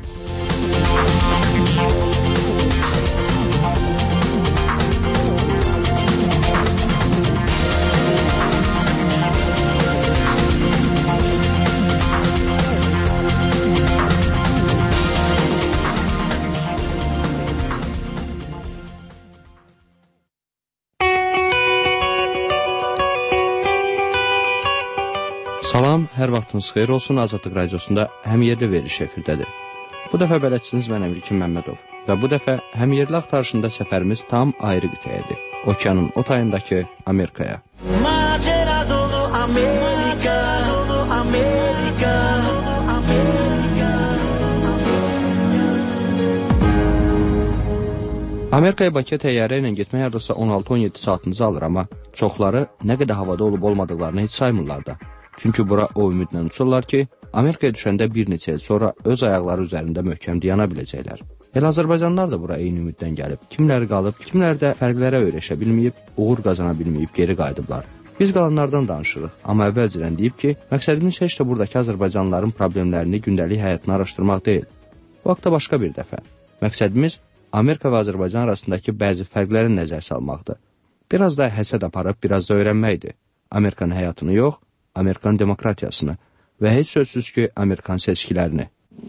Salam, hər vaxtınız xeyir olsun. Azadlıq Radiosunda həmyerli veriliş efirdədir. Bu dəfə bələdçiniz mən Əmrikin Məmmədov və bu dəfə həmyerli axtarışında səfərimiz tam ayrı qitəyədir. Okeanın o tayındakı Amerikaya. Macera dolu Amerika, dolu Amerika, Amerika. Amerikaya Bakıya təyyarə ilə getmək hardasa on altı on yeddi saatınızı alır, amma çoxları nə qədər havada olub olmadıqlarını heç saymırlar da. Çünki bura o ümidlə uçurlar ki, Amerikaya düşəndə bir neçə il sonra öz ayaqları üzərində möhkəm dayana biləcəklər. Elə Azərbaycanlılar da bura eyni ümiddən gəlib. Kimləri qalıb, kimlər də fərqlərə öyrəşə bilməyib, uğur qazana bilməyib geri qayıdıblar. Biz qalanlardan danışırıq, amma əvvəlcədən deyib ki, məqsədimiz heç də buradakı Azərbaycanlıların problemlərini, gündəlik həyatını araşdırmaq deyil. Bu haqda başqa bir dəfə. Məqsədimiz Amerika və Azərbaycan arasındakı bəzi fərqləri nəzər salmaqdır. Biraz da həsəd aparıb, biraz da öyrənməkdir. Amerikanın həyatını yox, Amerikan demokratiyasını və heç sözsüz ki, Amerikan seçkilərini.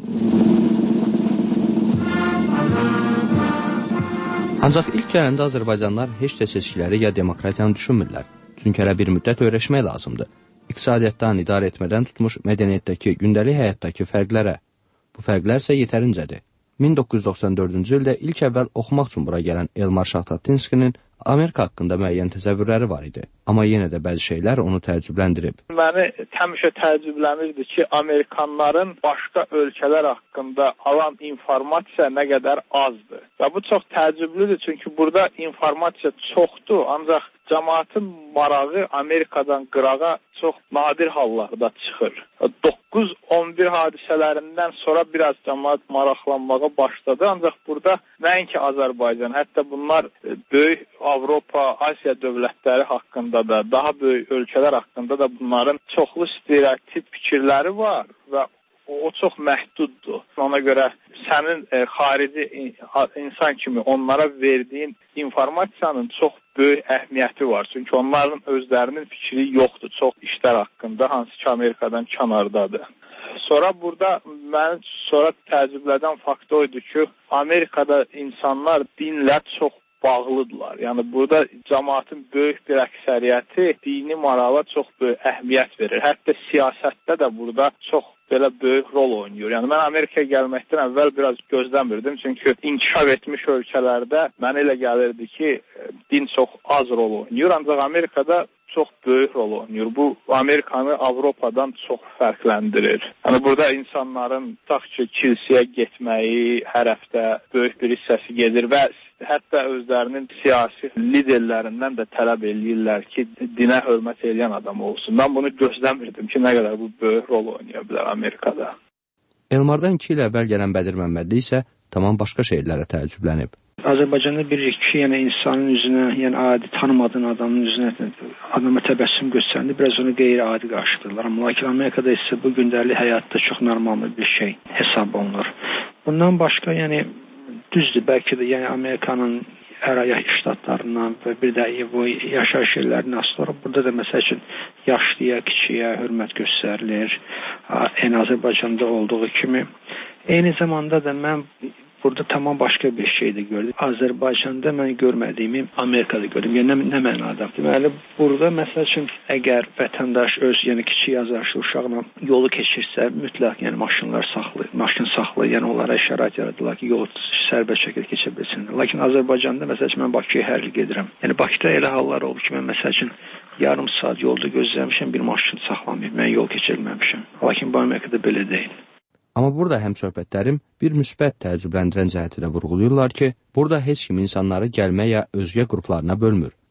Ancaq ilk gələndə Azərbaycanlar heç də seçkiləri ya demokratiyanı düşünmürlər. Çünki hələ bir müddət öyrəşmək lazımdır. İqtisadiyyatdan, idarə etmədən tutmuş mədəniyyətdəki, gündəlik həyatdakı fərqlərə. Bu fərqlər isə yetərincədir. min doqquz yüz doxsan dördüncü ildə ilk əvvəl oxumaq üçün bura gələn Elmar Şahtatinskinin Amerika haqqında müəyyən təsəvvürləri var idi. Amma yenə də bəzi şeylər onu təəccübləndirib. Məni həmişə təəccüblənirdi ki, Amerikanların başqa ölkələr haqqında alan informasiya nə qədər azdır. Və bu çox təəccüblüdür, çünki burada informasiya çoxdur, ancaq cəmaatın marağı Amerikadan qırağa çox nadir hallarda çıxır. doqquz on bir hadisələrindən sonra biraz cəmaat maraqlanmağa başladı, ancaq burada nəinki Azərbaycan, hətta bunlar böyük Avropa, Asiya dövlətləri haqqında da, daha böyük ölkələr haqqında da bunların çoxlu stereotip fikirləri var və o çox məhduddur. Ona görə sənin e, xarici insan kimi onlara verdiyin informasiyanın çox böyük əhəmiyyəti var. Çünki onların özlərinin fikri yoxdur çox işlər haqqında, hansı ki Amerikadan kənardadır. Sonra burada məni sonra təəccüblədən fakt oydu ki, Amerikada insanlar dinlə çox bağlıdırlar. Yəni burada cəmaatın böyük bir əksəriyyəti dini marala çox böyük əhəmiyyət verir. Hətta siyasətdə də burada çox belə böyük rol oynayır. Yəni mən Amerikaya gəlməkdən əvvəl biraz gözləmirdim, çünki inkişaf etmiş ölkələrdə mənə elə gəlirdi ki, din çox az rol oynayır, ancaq Amerikada çox böyük rol oynayır. Bu Amerikanı Avropadan çox fərqləndirir. Yəni burada insanların tutaq ki, kilsəyə getməyi hər həftə böyük bir hissəsi gedir və hətta özlərinin siyasi liderlərindən də tələb eləyirlər ki, dinə hörmət edən adam olsun. Mən bunu gözləmirdim ki, nə qədər bu böyük rol oynaya bilər Amerikada. Elmardan iki il əvvəl gələn Bədir Məmmədli isə tamam başqa şeylərə təəccüblənib. Azərbaycanda bilirik ki, yəni insanın üzünə, yəni adi tanımadığın adamın üzünə adama təbəssüm göstərəndə biraz onu qeyri-adi qarşılayırlar. Amma lakin Amerikada isə bu gündəlik həyatda çox normal bir şey hesab olunur. Bundan başqa, yəni düzdür, bəlkə də yəni Amerikanın ərayah ştatlarından və bir də bu yaşayış yerlərindən asılı olaraq burada da məsəl üçün yaşlıya, kiçiyə hörmət göstərilir. Yəni Azərbaycanda olduğu kimi. Eyni zamanda da mən burada tamam başqa bir şey də gördüm. Azərbaycanda mən görmədiyimi Amerikada gördüm. Yəni nə, nə mənada? Deməli, burada məsəl üçün əgər vətəndaş öz, yəni kiçik azarlı uşaqla yolu keçirsə, mütləq yəni maşınlar saxlı, maşın saxlı, yəni onlara şərait yaradırlar ki, yolu sərbəst şəkildə keçə bilsinlər. Lakin Azərbaycanda məsəl üçün mən Bakıya hər il gedirəm. Yəni Bakıda elə hallar olub ki, mən məsəl üçün yarım saat yolda gözləmişəm, bir maşın saxlamayıb, mən yol keçə bilməmişəm. Lakin bu Amerikada belə deyil. Amma burada həm söhbətlərim bir müsbət təəccübləndirən cəhəti də vurğulayırlar ki, burada heç kim insanları gəlmə ya özgə qruplarına bölmür.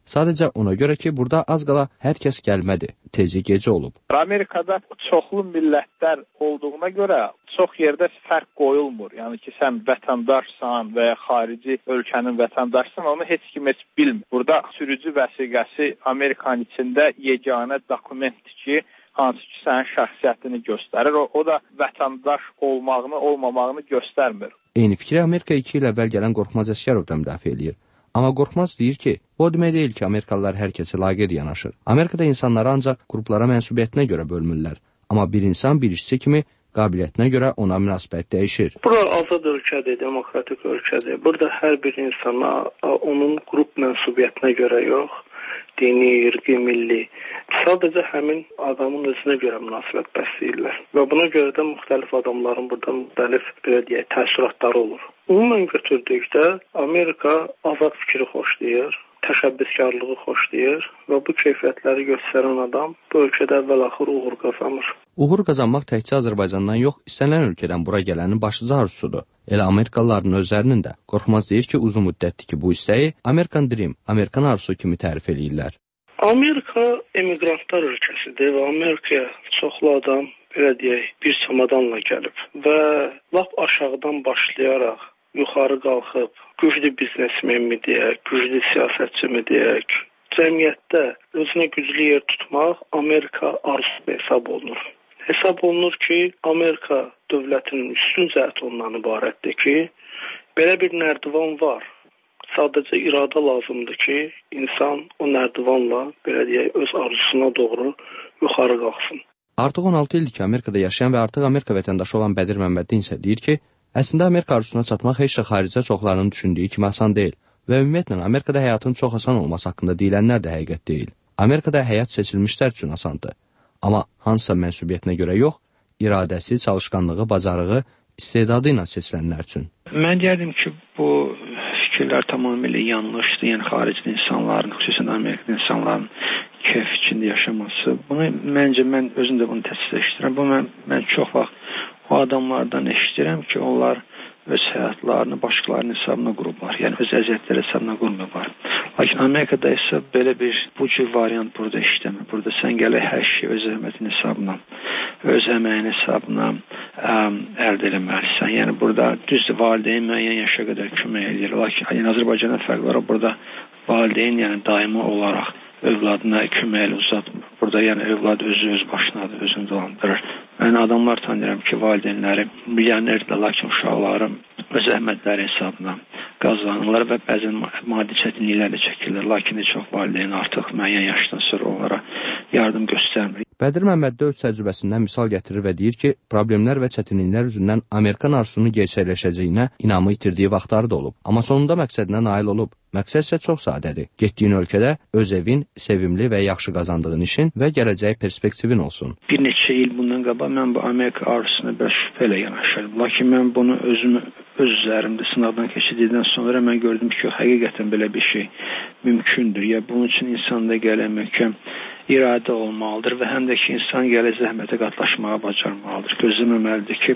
Sadəcə ona görə ki, burada az qala hər kəs gəlmədi, tezi gecə olub. Amerikada çoxlu millətlər olduğuna görə çox yerdə fərq qoyulmur. Yəni ki, sən vətəndaşsan və ya xarici ölkənin vətəndaşsan, onu heç kim heç bilmir. Burada sürücü vəsiqəsi Amerikanın içində yeganə dokumentdir ki, hansı ki, sənin şəxsiyyətini göstərir. O, o da vətəndaş olmağını, olmamağını göstərmir. Eyni fikri Amerika iki il əvvəl gələn Qorxmaz Əsgərov da müdafiə eləyir. Amma Qorxmaz deyir ki, bu o demək deyil ki, Amerikalılar hər kəsə laqeyd yanaşır. Amerikada insanları ancaq qruplara mənsubiyyətinə görə bölmürlər. Amma bir insan bir işçi kimi qabiliyyətinə görə ona münasibət dəyişir. Bura azad ölkədir, demokratik ölkədir. Burada hər bir insana onun qrup mənsubiyyətinə görə yox, dini, irqi, milli, sadəcə həmin adamın özünə görə münasibət bəsləyirlər. Və buna görə də müxtəlif adamların burada müxtəlif, belə deyək, təəssüratları olur. Ümumən götürdükdə Amerika azad fikri xoşlayır, təşəbbüskarlığı xoşlayır və bu keyfiyyətləri göstərən adam bu ölkədə əvvəl-axır uğur qazanır. Uğur qazanmaq təkcə Azərbaycandan yox, istənilən ölkədən bura gələnin başlıca arzusudur. Elə Amerikalıların özlərinin də. Qorxmaz deyir ki, uzun müddətdir ki, bu istəyi American Dream, Amerikan arzusu kimi tərif eləyirlər. Amerika emigrantlar ölkəsidir və Amerikaya çoxlu adam, belə deyək, bir çamadanla gəlib və lap aşağıdan başlayaraq yuxarı qalxıb, güclü biznesmenmi deyək, güclü siyasətçimi deyək, cəmiyyətdə özünə güclü yer tutmaq Amerika arzusu hesab olunur. Hesab olunur ki, Amerika dövlətinin üstün cəhəti ondan ibarətdir ki, belə bir nərdivan var. Sadəcə iradə lazımdır ki, insan o nərdivanla, belə deyək, öz arzusuna doğru yuxarı qalxsın. Artıq on altı ildir ki, Amerikada yaşayan və artıq Amerika vətəndaşı olan Bədir Məmməddin isə deyir ki, əslində Amerika arzusuna çatmaq heç də xaricdə çoxlarının düşündüyü kimi asan deyil və ümumiyyətlə Amerikada həyatın çox asan olması haqqında deyilənlər də həqiqət deyil. Amerikada həyat seçilmişlər üçün asandır. Amma hansısa mənsubiyyətinə görə yox, iradəsi, çalışqanlığı, bacarığı, istedadı ilə seçilənlər üçün. Mən deyərdim ki, bu fikirlər tamamilə yanlışdır. Yəni xarici insanların, xüsusən Amerikan insanların keyf içində yaşaması. Bunu məncə mən özüm də bunu təsdiqləyirəm. Bu mən, mən çox vaxt o adamlardan eşidirəm ki, onlar öz həyatlarını başqalarının hesabına qurublar. Yəni öz əziyyətləri hesabına qurmurlar. Lakin Amerikada isə belə bir bu cür variant burada işləmir. Burada sən gələk hər şey öz zəhmətin hesabına, öz əməyin hesabına ə, əldə eləməlisən. Yəni burada düzdür, valideyn müəyyən yaşa qədər kömək edir. Lakin yəni, Azərbaycanın fərqi var. Burada valideyn yəni daimi olaraq övladına kömək uzatmır. Burada yəni övlad özü öz başınadır, özünü dolandırır. Mən adamlar tanıyıram ki, valideynləri milyonerdir, lakin uşaqları öz zəhmətləri hesabına qazanırlar və bəzən maddi çətinliklər də çəkirlər. Lakin çox valideyn artıq müəyyən yaşdan sonra onlara yardım göstərmir. Bədir Məmməd öz təcrübəsindən misal gətirir və deyir ki, problemlər və çətinliklər üzündən Amerikan arzusunun gerçəkləşəcəyinə inamı itirdiyi vaxtları da olub. Amma sonunda məqsədinə nail olub. Məqsəd isə çox sadədir. Getdiyin ölkədə öz evin, sevimli və yaxşı qazandığın işin və gələcək perspektivin olsun. Bir neçə il bundan qabaq mən bu Amerika arzusuna biraz şübhə ilə yanaşırdım. Lakin mən bunu özümü öz üzərimdə sınavdan keçirdikdən sonra mən gördüm ki, həqiqətən belə bir şey mümkündür. Ya bunun üçün insanda gələn möhkəm iradə olmalıdır və həm də ki, insan gələ zəhmətə qatlaşmağa bacarmalıdır. Gözləməməlidir ki,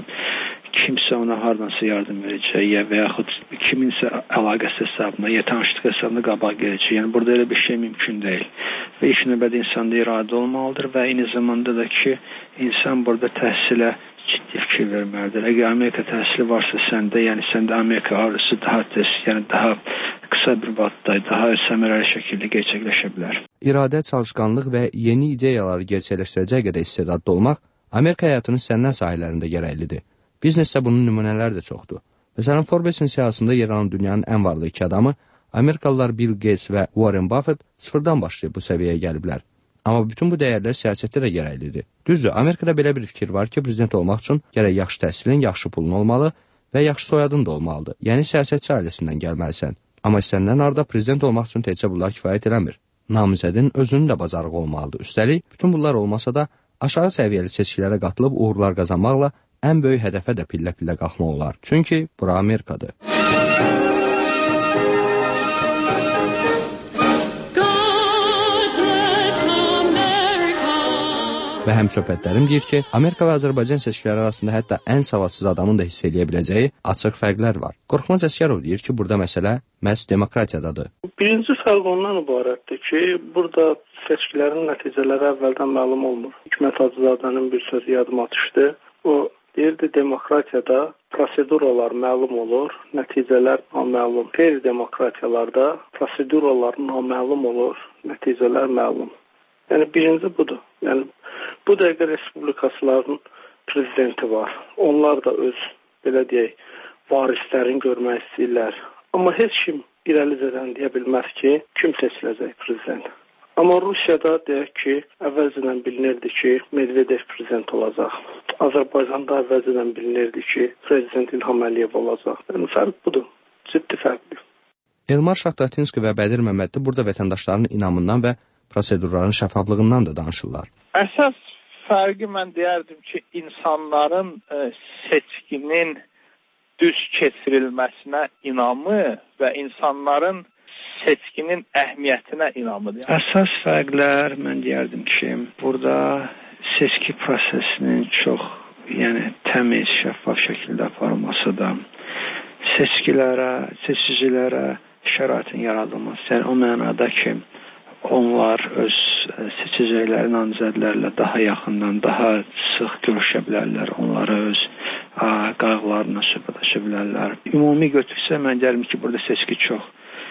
kimsə ona hardansa yardım verəcək ya və yaxud kiminsə əlaqəsi hesabına, ya tanışlıq hesabına qabaq gələcək. Yəni, burada elə bir şey mümkün deyil. Və ilk növbədə insanda iradə olmalıdır və eyni zamanda da ki, insan burada təhsilə ciddi fikir verməlidir. Əgər Amerika təhsili varsa səndə, yəni səndə Amerika arzusu daha tez, yəni daha qısa bir vaxtda, daha səmərəli şəkildə gerçəkləşə bilər. İradə, çalışqanlıq və yeni ideyaları gerçəkləşdirəcək qədər istedadlı olmaq Amerika həyatının istənilən sahələrində gərəklidir. Biznesdə bunun nümunələri də çoxdur. Məsələn, Forbes-in siyahısında yer alan dünyanın ən varlı iki adamı, Amerikalılar Bill Gates və Warren Buffett sıfırdan başlayıb bu səviyyəyə gəliblər. Amma bütün bu dəyərlər siyasətdə də gərəklidir. Düzdür, Amerikada belə bir fikir var ki, prezident olmaq üçün gərək yaxşı təhsilin, yaxşı pulun olmalı və yaxşı soyadın da olmalıdır. Yəni, siyasətçi ailəsindən gəlməlisən. Amma istənilən arada prezident olmaq üçün təkcə bunlar kifayət eləmir. Namizədin özünün də bacarığı olmalıdır. Üstəlik, bütün bunlar olmasa da aşağı səviyyəli seçkilərə qatılıb uğurlar qazanmaqla ən böyük hədəfə də pillə-pillə qalxmaq olar. Çünki bura Amerikadır. Və həmsöhbətlərim deyir ki, Amerika və Azərbaycan seçkiləri arasında hətta ən savadsız adamın da hiss eləyə biləcəyi açıq fərqlər var. Qorxmaz Əsgərov deyir ki, burada məsələ məhz demokratiyadadır. Birinci fərq ondan ibarətdir ki, burada seçkilərin nəticələri əvvəldən məlum olmur. Hikmət Hacızadənin bir sözü yadıma düşdü. O deyirdi, demokratiyada proseduralar məlum olur, nəticələr naməlum. Qeyri-demokratiyalarda proseduralar naməlum olur, nəticələr məlum. Yəni birinci budur. Yəni bu dəqiqə respublikaçıların prezidenti var. Onlar da öz, belə deyək, varislərini görmək istəyirlər. Amma heç kim irəli zədən deyə bilməz ki, kim seçiləcək prezident. Amma Rusiyada deyək ki, əvvəlcədən bilinirdi ki, Medvedev prezident olacaq. Azərbaycanda əvvəlcədən bilinirdi ki, prezident İlham Əliyev olacaq. Yəni fərq budur. Ciddi fərqdir. Elmar Şahtatinski və Bədir Məmmədli burada vətəndaşların inamından və prosedurların şəffaflığından da danışırlar. Əsas fərqi mən deyərdim ki, insanların e, seçkinin düz keçirilməsinə inamı və insanların seçkinin əhəmiyyətinə inamıdır. Əsas fərqlər mən deyərdim ki, burada seçki prosesinin çox, yəni təmiz, şəffaf şəkildə aparılması da seçkilərə, seçicilərə şəraitin yaradılması. Yəni o mənada ki, onlar öz seçəcəkləri namizədlərlə daha yaxından, daha sıx görüşə bilərlər. Onlara öz qayğılarına söhbətləşə bilərlər. Ümumi götürsə, mən deyərəm ki, burada seçki çox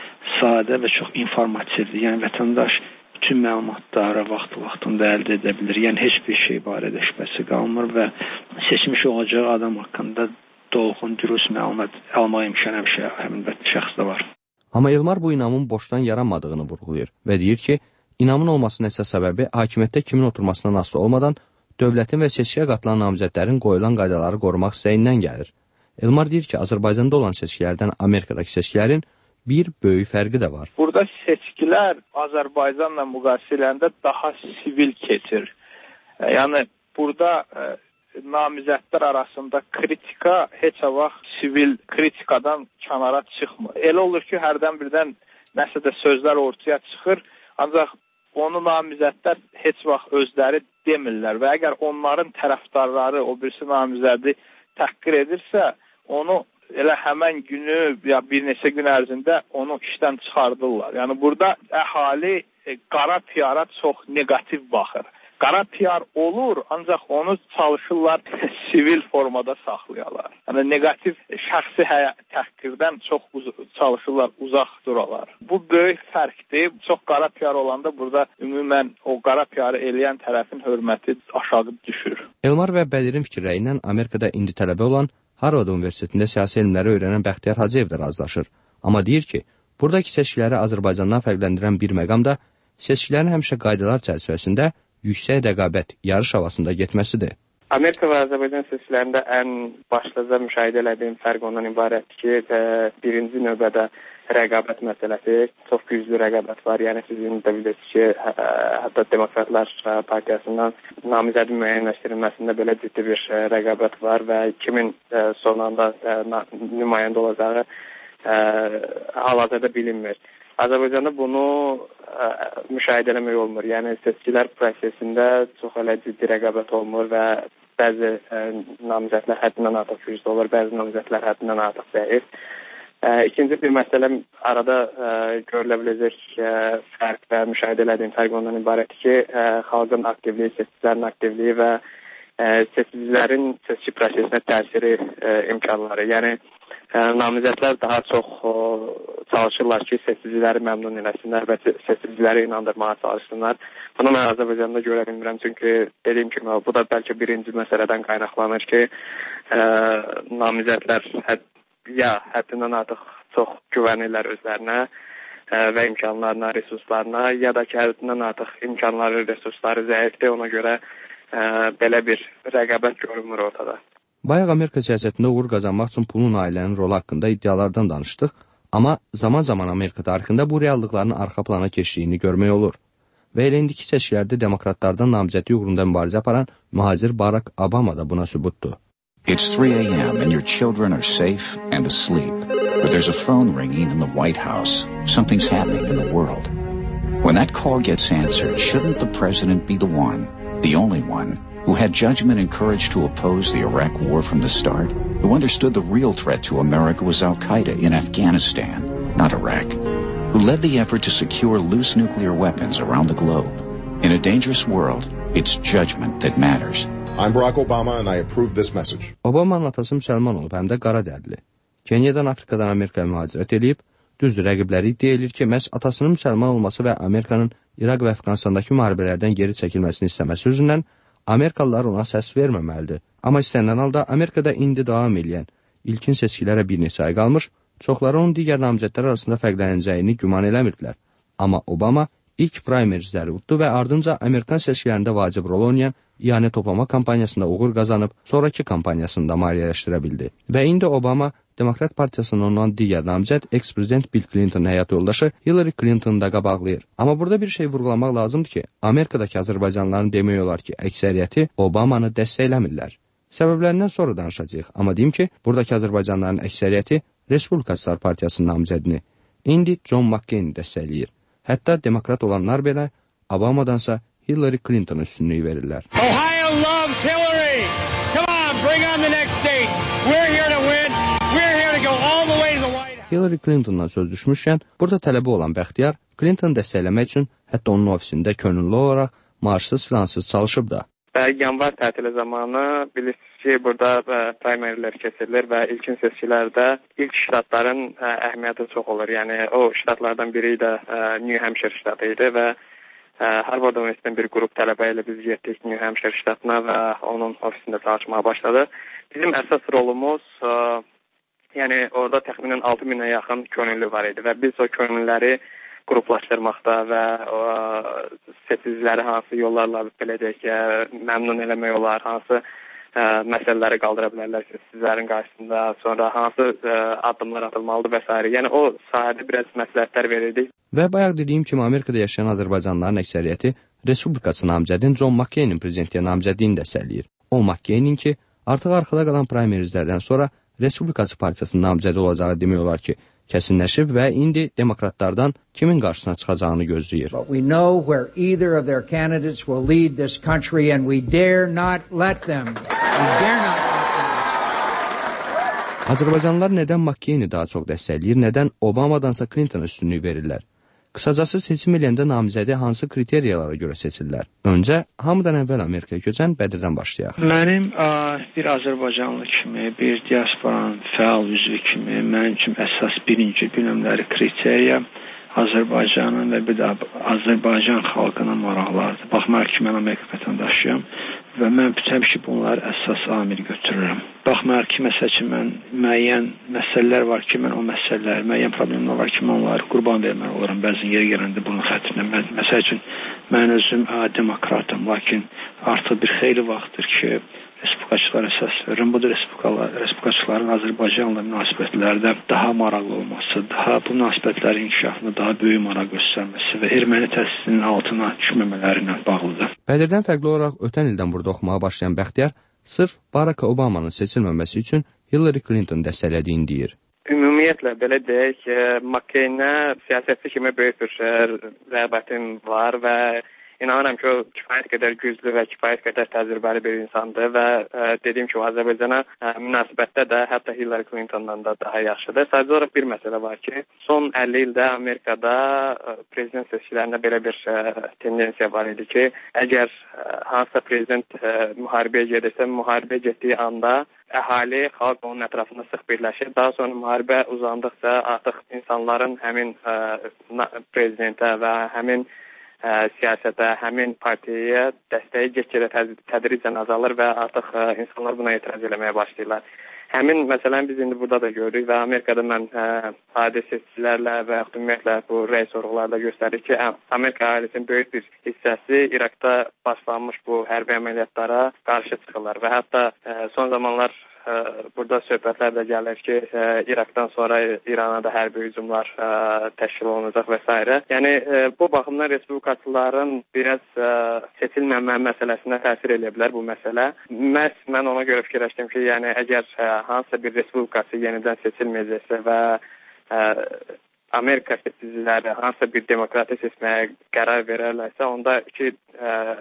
sadə və çox informativdir. Yəni vətəndaş bütün məlumatları vaxt-vaxtında əldə edə bilir. Yəni heç bir şey barədə şübhəsi qalmır və seçmiş olacağı adam haqqında dolğun, dürüst məlumat almaq imkanı həmişə həmin şəxsdə var. Amma Elmar bu inamın boşdan yaranmadığını vurğulayır və deyir ki, inamın olmasının əsas səbəbi hakimiyyətdə kimin oturmasından asılı olmadan dövlətin və seçkiyə qatılan namizədlərin qoyulan qaydaları qorumaq istəyindən gəlir. Elmar deyir ki, Azərbaycanda olan seçkilərdən Amerikadakı seçkilərin bir böyük fərqi də var. Burada seçkilər Azərbaycanla müqayisə ediləndə daha sivil keçir. Yəni burada namizədlər arasında kritika heç vaxt sivil kritikadan kənara çıxmır. Elə olur ki, hərdən birdən nəsə də sözlər ortaya çıxır, ancaq onu namizədlər heç vaxt özləri demirlər və əgər onların tərəfdarları o birisi namizədi təhqir edirsə, onu elə həmən günü ya bir neçə gün ərzində onu işdən çıxardırlar. Yəni burada əhali qara piyara çox negativ baxır. Qara piyar olur, ancaq onu çalışırlar sivil formada saxlayarlar. Yəni negativ şəxsi təhqirdən çox uz çalışırlar uzaq duralar. Bu böyük fərqdir. Çox qara piyar olanda burada ümumən o qara piyarı eləyən tərəfin hörməti aşağı düşür. Elmar və Bədirin fikirləri ilə Amerikada indi tələbə olan Harvard Universitetində siyasi elmləri öyrənən Bəxtiyar Hacıyev də razılaşır. Amma deyir ki, buradakı seçkiləri Azərbaycandan fərqləndirən bir məqam da seçkilərin həmişə qaydalar çərçivəsində yüksək rəqabət, yarış havasında getməsidir. Amerika və Azərbaycan seçkilərində ən başlıca müşahidə etdiyim fərq ondan ibarətdir ki, birinci növbədə rəqabət məsələsi, çox güclü rəqabət var. Yəni sizin də bilirsiniz ki, hətta Demokratlar Partiyasından namizədin müəyyənləşdirilməsində belə ciddi bir rəqabət var və kimin son anda nümayəndə olacağı hal-hazırda bilinmir. Azərbaycanda bunu ə, müşahidə eləmək olmur. Yəni seçkilər prosesində çox elə ciddi rəqabət olmur və bəzi ə, namizədlər həddindən artıq güclü olur, bəzi namizədlər həddindən artıq zəif. İkinci bir məsələ arada ə, görülə biləcək ə, fərq və müşahidə elədiyim fərq ondan ibarətdir ki, ə, xalqın aktivliyi, seçicilərin aktivliyi və ə, seçicilərin seçki prosesinə təsiri ə, imkanları. Yəni namizədlər daha çox o, çalışırlar ki, seçiciləri məmnun eləsinlər və seçiciləri inandırmağa çalışsınlar. Bunu mən Azərbaycanda görə bilmirəm, çünki dediyim kimi, bu da bəlkə birinci məsələdən qaynaqlanır ki, ə, namizədlər həd, ya həddindən artıq çox güvənirlər özlərinə ə, və imkanlarına, resurslarına, ya da ki, həddindən artıq imkanları, resursları zəifdir, ona görə ə, belə bir rəqabət görünmür ortada. Bayaq Amerika siyasətində uğur qazanmaq üçün pulun ailənin rolu haqqında iddialardan danışdıq, amma zaman-zaman Amerika tarixində bu reallıqların arxa plana keçdiyini görmək olur. Və elə indiki seçkilərdə demokratlardan namizədlik uğrunda mübarizə aparan mühacir Barack Obama da buna sübutdur. It's three a m and your children are safe and asleep, but there's a phone ringing in the White House. Something's happening in the world. When that call gets answered, shouldn't the president be the one The only one who had judgment and courage to oppose the Iraq War from the start, who understood the real threat to America was Al-Qaeda in Afghanistan, not Iraq, who led the effort to secure loose nuclear weapons around the globe. In a dangerous world, it's judgment that matters. I'm Barack Obama and I approve this message. Obama'nın atası müsəlman olub, həm də qara dərli. Kenyadan, Afrikadan Amerikaya mühacirət edib, düzdür, rəqibləri iddia edir ki, məhz atasının müsəlman olması və Amerikanın İraq və Əfqanistandakı müharibələrdən geri çəkilməsini istəməsi üzündən Amerikalılar ona səs verməməlidir. Amma istənilən halda Amerikada indi davam edən ilkin seçkilərə bir neçə ay qalmış, çoxları onun digər namizədlər arasında fərqlənəcəyini güman eləmirdilər. Amma Obama ilk primarizləri uddu və ardınca Amerikan seçkilərində vacib rol oynayan ianə toplama kampaniyasında uğur qazanıb, sonraki kampaniyasını da maliyyələşdirə bildi. Və indi Obama Demokrat Partiyasının olan digər namizəd eks-prezident Bill Clinton həyat yoldaşı Hillary Clinton'ı da qabaqlayır. Amma burada bir şey vurğulamaq lazımdır ki, Amerikadakı Azərbaycanlıların demək olar ki, əksəriyyəti Obamanı dəstəkləmirlər. Səbəblərindən sonra danışacağıq, amma deyim ki, buradakı Azərbaycanlıların əksəriyyəti Respublikaçılar Partiyasının namizədini indi John McCain dəstəkləyir. Hətta demokrat olanlar belə Obamadansa Hillary Clinton'a üstünlüyü verirlər. Ohio loves Hillary. Come on, bring on the next state. We're here to win. We're here to go all the way to the White House. Hillary Clinton'dan söz düşmüşkən, burada tələbi olan Bəxtiyar Clinton dəstəkləmək üçün hətta onun ofisində könüllü olaraq maaşsız filansız çalışıb da. Yanvar tətili zamanı bilirsiniz ki, burada primarylər keçirilir və ilkin seçkilərdə ilk ştatların əhəmiyyəti çox olur. Yəni o ştatlardan biri də New Hampshire ştatı idi və Harvard Universitetinin bir qrup tələbə ilə biz getdik New Hampshire ştatına və onun ofisində çalışmağa başladıq. Bizim əsas rolumuz, yəni orada təxminən altı minə yaxın könüllü var idi və biz o könüllüləri qruplaşdırmaqda və seçiciləri hansı yollarla belə deyək ki, məmnun eləmək olar, hansı ə, məsələləri qaldıra bilərlər seçicilərin qarşısında, sonra hansı ə, addımlar atılmalıdır və s. Yəni o sahədə biraz məsləhətlər verirdik. Və bayaq dediyim kimi Amerikada yaşayan Azərbaycanlıların əksəriyyəti Respublikaçı namizədin John McCainin prezidentliyə namizədliyini dəstəkləyir. O McCainin ki, artıq arxada qalan primarizlərdən sonra Respublikaçı Partiyasının namizədi olacağı demək olar ki, kəsinləşib və indi demokratlardan kimin qarşısına çıxacağını gözləyir. But we know where either of their candidates will lead this country and we dare not let them. We dare not let them. Azərbaycanlılar nədən McCaini daha çox dəstəkləyir, nədən Obamadansa Clintona üstünlük verirlər? Qısacası seçim eləyəndə namizədi hansı kriteriyalara görə seçirlər? Öncə, hamıdan əvvəl Amerikaya köçən Bədirdən başlayaq. Mənim ə, bir Azərbaycanlı kimi, bir diasporanın fəal üzvü kimi, mənim üçün əsas birinci günəmləri kriteriya Azərbaycanın və bir də Azərbaycan xalqının maraqlarıdır. Baxmayaraq ki, mən Amerika vətəndaşıyam və mən həmişə bunları əsas amil götürürəm. Baxmayaraq ki, məsəl ki, mən müəyyən məsələlər var ki, mən o məsələlər, müəyyən problemlər var ki, mən onları qurban vermək olurum. Bəzən yeri gələndə bunun xətrinə. Mən, məsəl üçün, mən özüm ə, demokratım, lakin artıq bir xeyli vaxtdır ki, Respublikaçılar əsas verirəm. Bu da Respublikaçıların Azərbaycanla münasibətlərdə daha maraqlı olması, daha bu münasibətlərin inkişafında daha böyük maraq göstərməsi və erməni təsirinin altına düşməmələri ilə bağlıdır. Bədirdən fərqli olaraq ötən ildən burada oxumağa başlayan Bəxtiyar sırf Barack Obama'nın seçilməməsi üçün Hillary Clinton dəstəklədiyini deyir. Ümumiyyətlə, belə deyək, McCainə siyasətçi kimi böyük bir rəğbətim var və İnanıram ki, o kifayət qədər güclü və kifayət qədər təcrübəli bir insandır və ə, dediyim ki, Azərbaycana ə, münasibətdə də hətta Hillary Clinton'dan da daha yaxşıdır. Sadəcə olaraq bir məsələ var ki, son əlli ildə Amerikada ə, prezident seçkilərində belə bir ə, tendensiya var idi ki, əgər ə, hansısa prezident ə, müharibəyə gedirsə, müharibə getdiyi anda əhali, xalq onun ətrafında sıx birləşir. Daha sonra müharibə uzandıqca artıq insanların həmin ə, prezidentə və həmin Ə, siyasətə, həmin partiyaya dəstəyi get-gedə tədricən azalır və artıq ə, insanlar buna etiraz eləməyə başlayırlar. Həmin məsələni biz indi burada da görürük və Amerikada mən ə, adi seçicilərlə və ümumiyyətlə bu rəy sorğularda göstərir ki, Amerika ailəsinin böyük bir hissəsi İraqda başlanmış bu hərbi əməliyyatlara qarşı çıxırlar və hətta ə, son zamanlar ə, burada söhbətlər də gəlir ki, ə, İraqdan sonra İrana da hərbi hücumlar ə, təşkil olunacaq və s. Yəni ə, bu baxımdan respublikaçıların biraz ə, seçilməmə məsələsinə təsir edə bilər bu məsələ. Məhz mən ona görə fikirləşdim ki, yəni əgər ə, hansısa bir respublikası yenidən seçilməyəcəksə və ə, Amerika seçiciləri hansısa bir demokrati seçməyə qərar verərlərsə, onda iki ə,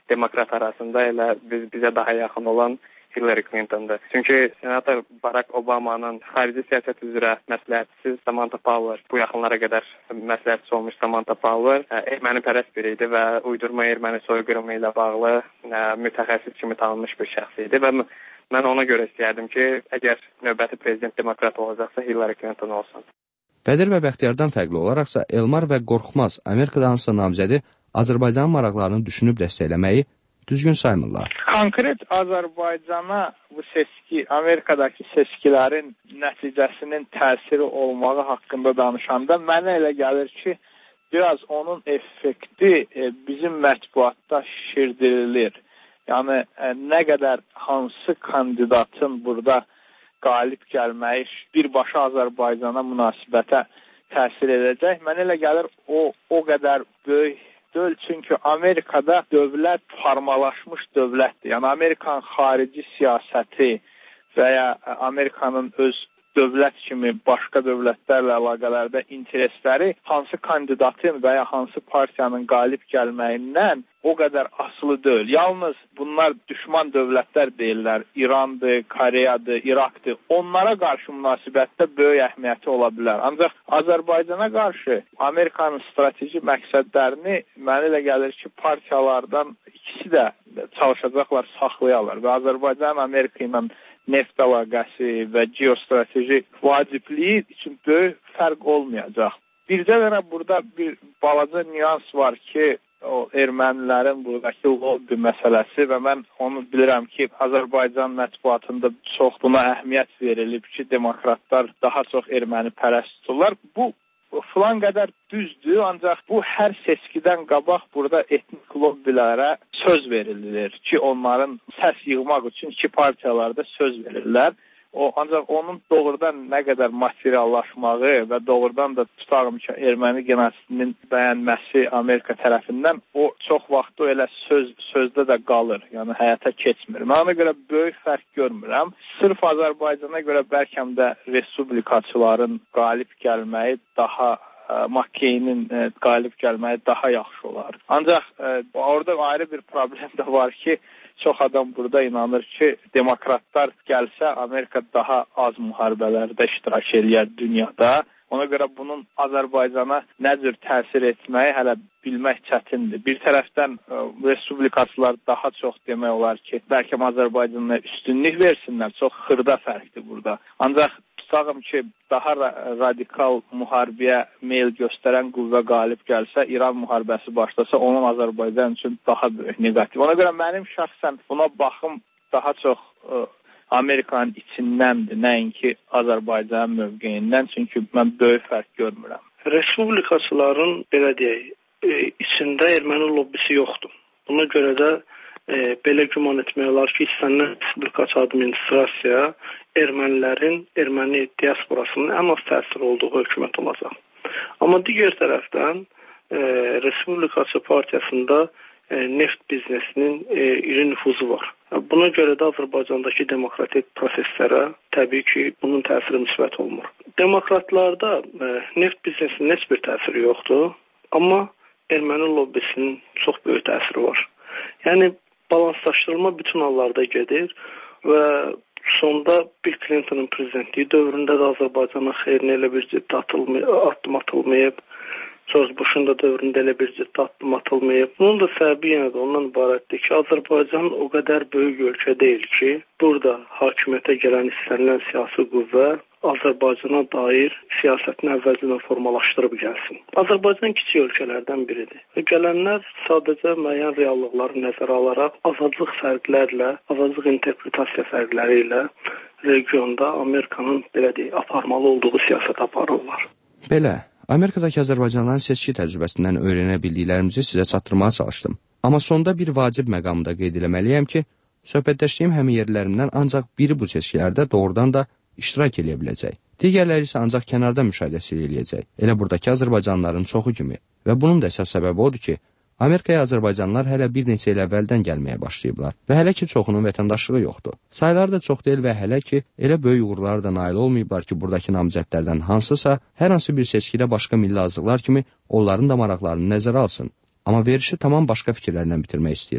demokrat arasında elə biz, bizə daha yaxın olan Hillary Clinton'dır. Çünki senator Barack Obama'nın xarici siyasət üzrə məsləhətçisi Samantha Power, bu yaxınlara qədər məsləhətçi olmuş Samantha Power erməni pərəst biri idi və uydurma erməni soyqırımı ilə bağlı mütəxəssis kimi tanınmış bir şəxs idi və mən ona görə istəyərdim ki, əgər növbəti prezident demokrat olacaqsa Hillary Clinton olsun. Bədir və Bəxtiyardan fərqli olaraqsa Elmar və Qorxmaz Amerikada hansısa namizədi Azərbaycanın maraqlarını düşünüb dəstəkləməyi düzgün saymırlar. Konkret Azərbaycana bu seçki, Amerikadakı seçkilərin nəticəsinin təsiri olmağı haqqında danışanda mənə elə gəlir ki, biraz onun effekti bizim mətbuatda şişirdirilir. Yəni, nə qədər hansı kandidatın burada qalib gəlməyi birbaşa Azərbaycana münasibətə təsir edəcək. Mənə elə gəlir o, o qədər böyük deyil. Çünki Amerikada dövlət formalaşmış dövlətdir. Yəni, Amerikanın xarici siyasəti və ya Amerikanın öz dövlət kimi başqa dövlətlərlə əlaqələrdə interesləri hansı kandidatın və ya hansı partiyanın qalib gəlməyindən o qədər asılı deyil. Yalnız bunlar düşman dövlətlər deyirlər. İrandır, Koreyadır, İraqdır. Onlara qarşı münasibətdə böyük əhəmiyyəti ola bilər. Ancaq Azərbaycana qarşı Amerikanın strateji məqsədlərini mənə elə gəlir ki, partiyalardan ikisi də çalışacaqlar, saxlayarlar və Azərbaycan Amerika ilə neft əlaqəsi və geostrateji vacibliyi üçün böyük fərq olmayacaq. Bircə dənə burada bir balaca nüans var ki, o ermənilərin buradakı lobby məsələsi və mən onu bilirəm ki, Azərbaycan mətbuatında çox buna əhəmiyyət verilib ki, demokratlar daha çox erməni pərəst tuturlar. Bu filan qədər düzdür, ancaq bu hər seçkidən qabaq burada etnik lobbilərə söz verilir ki, onların səs yığmaq üçün iki partiyalarda söz verirlər. O, ancaq onun doğrudan nə qədər materiallaşmağı və doğrudan da tutarım ki, erməni genosidinin bəyənməsi Amerika tərəfindən o çox vaxt o elə söz, sözdə də qalır, yəni həyata keçmir. Mən ona görə böyük fərq görmürəm. Sırf Azərbaycana görə bəlkə də respublikaçıların qalib gəlməyi daha McCain-in e, qalib gəlməyi daha yaxşı olar. Ancaq e, orada ayrı bir problem də var ki, çox adam burada inanır ki, demokratlar gəlsə Amerika daha az müharibələrdə iştirak eləyər dünyada. Ona görə bunun Azərbaycana nə cür təsir etməyi hələ bilmək çətindir. Bir tərəfdən e, respublikaçılar daha çox demək olar ki, bəlkə Azərbaycana üstünlük versinlər. Çox xırda fərqdir burada. Ancaq tutağım ki, daha radikal müharibəyə meyl göstərən qüvvə qalib gəlsə, İran müharibəsi başlasa, onun Azərbaycan üçün daha böyük negativ. Ona görə mənim şəxsən buna baxım daha çox ə, Amerikanın içindəndir, nəinki Azərbaycan mövqeyindən, çünki mən böyük fərq görmürəm. Respublikaçıların, belə deyək, e, içində erməni lobbisi yoxdur. Buna görə də e, belə güman etmək olar ki, istənilən respublikaçı administrasiya ermənilərin, erməni diasporasının ən az təsir olduğu hökumət olacaq. Amma digər tərəfdən e, Respublikaçı partiyasında e, neft biznesinin e, iri nüfuzu var. Buna görə də Azərbaycandakı demokratik proseslərə təbii ki, bunun təsiri müsbət olmur. Demokratlarda e, neft biznesinin heç bir təsiri yoxdur, amma erməni lobbisinin çox böyük təsiri var. Yəni, balanslaşdırılma bütün hallarda gedir və sonda Bill Clinton'ın prezidentliyi dövründə də Azərbaycana xeyrinə elə bir ciddi atılmayıb, atılmayıb. George Bush'un da dövründə elə bir ciddi atılım atılmayıb. Bunun da səbəbi yenə də ondan ibarətdir ki, Azərbaycan o qədər böyük ölkə deyil ki, burada hakimiyyətə gələn istənilən siyasi qüvvə Azərbaycana dair siyasətini əvvəlcədən formalaşdırıb gəlsin. Azərbaycan kiçik ölkələrdən biridir. Və gələnlər sadəcə müəyyən reallıqları nəzərə alaraq azadlıq fərqlərlə, azadlıq interpretasiya fərqləri ilə regionda Amerikanın belə deyək, aparmalı olduğu siyasət aparırlar. Belə, Amerikadakı Azərbaycanlıların seçki təcrübəsindən öyrənə bildiklərimizi sizə çatdırmağa çalışdım. Amma sonda bir vacib məqamda qeyd eləməliyəm ki, söhbətləşdiyim həmyerlilərimdən ancaq biri bu seçkilərdə doğrudan da iştirak edə biləcək. Digərləri isə ancaq kənarda müşahidəsi eləyəcək. Elə buradakı Azərbaycanlıların çoxu kimi. Və bunun da əsas səbəbi odur ki, Amerikaya Azərbaycanlılar hələ bir neçə il əvvəldən gəlməyə başlayıblar və hələ ki çoxunun vətəndaşlığı yoxdur. Sayıları da çox deyil və hələ ki elə böyük uğurlara da nail olmayıblar ki, buradakı namizədlərdən hansısa hər hansı bir seçkidə başqa milli azlıqlar kimi onların da maraqlarını nəzərə alsın. Amma verişi tamam başqa fikirlərlə bitirmək istəyirəm.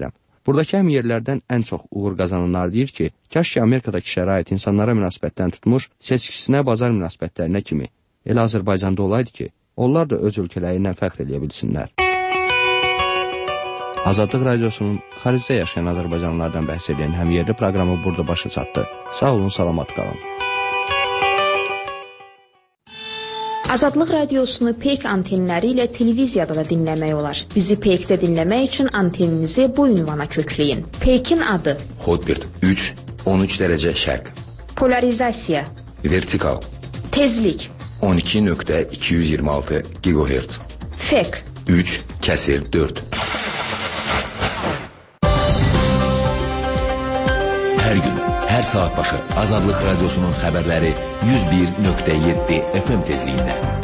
Buradakı həmyerlərdən ən çox uğur qazananlar deyir ki, kaş ki Amerikadakı şərait insanlara münasibətdən tutmuş, seçkisinə bazar münasibətlərinə kimi elə Azərbaycanda olaydı ki, onlar da öz ölkələri ilə fəxr edə bilsinlər. Azadlıq Radiosunun xaricdə yaşayan Azərbaycanlılardan bəhs edən həmyerli proqramı burada başa çatdı. Sağ olun, salamat qalın. Azadlıq Radiosunu Peyk antenləri ilə televiziyada da dinləmək olar. Bizi Peykdə dinləmək üçün anteninizi bu ünvana kökləyin. Peykin adı: Hotbird üç on üç dərəcə şərq. Polarizasiya: Vertikal. Tezlik: on iki nöqtə iki yüz iyirmi altı gigahertz. Fek: üç kəsir dörd. Hər gün, hər saat başı Azadlıq Radiosunun xəbərləri yüz bir nöqtə yeddi F M tezliyində.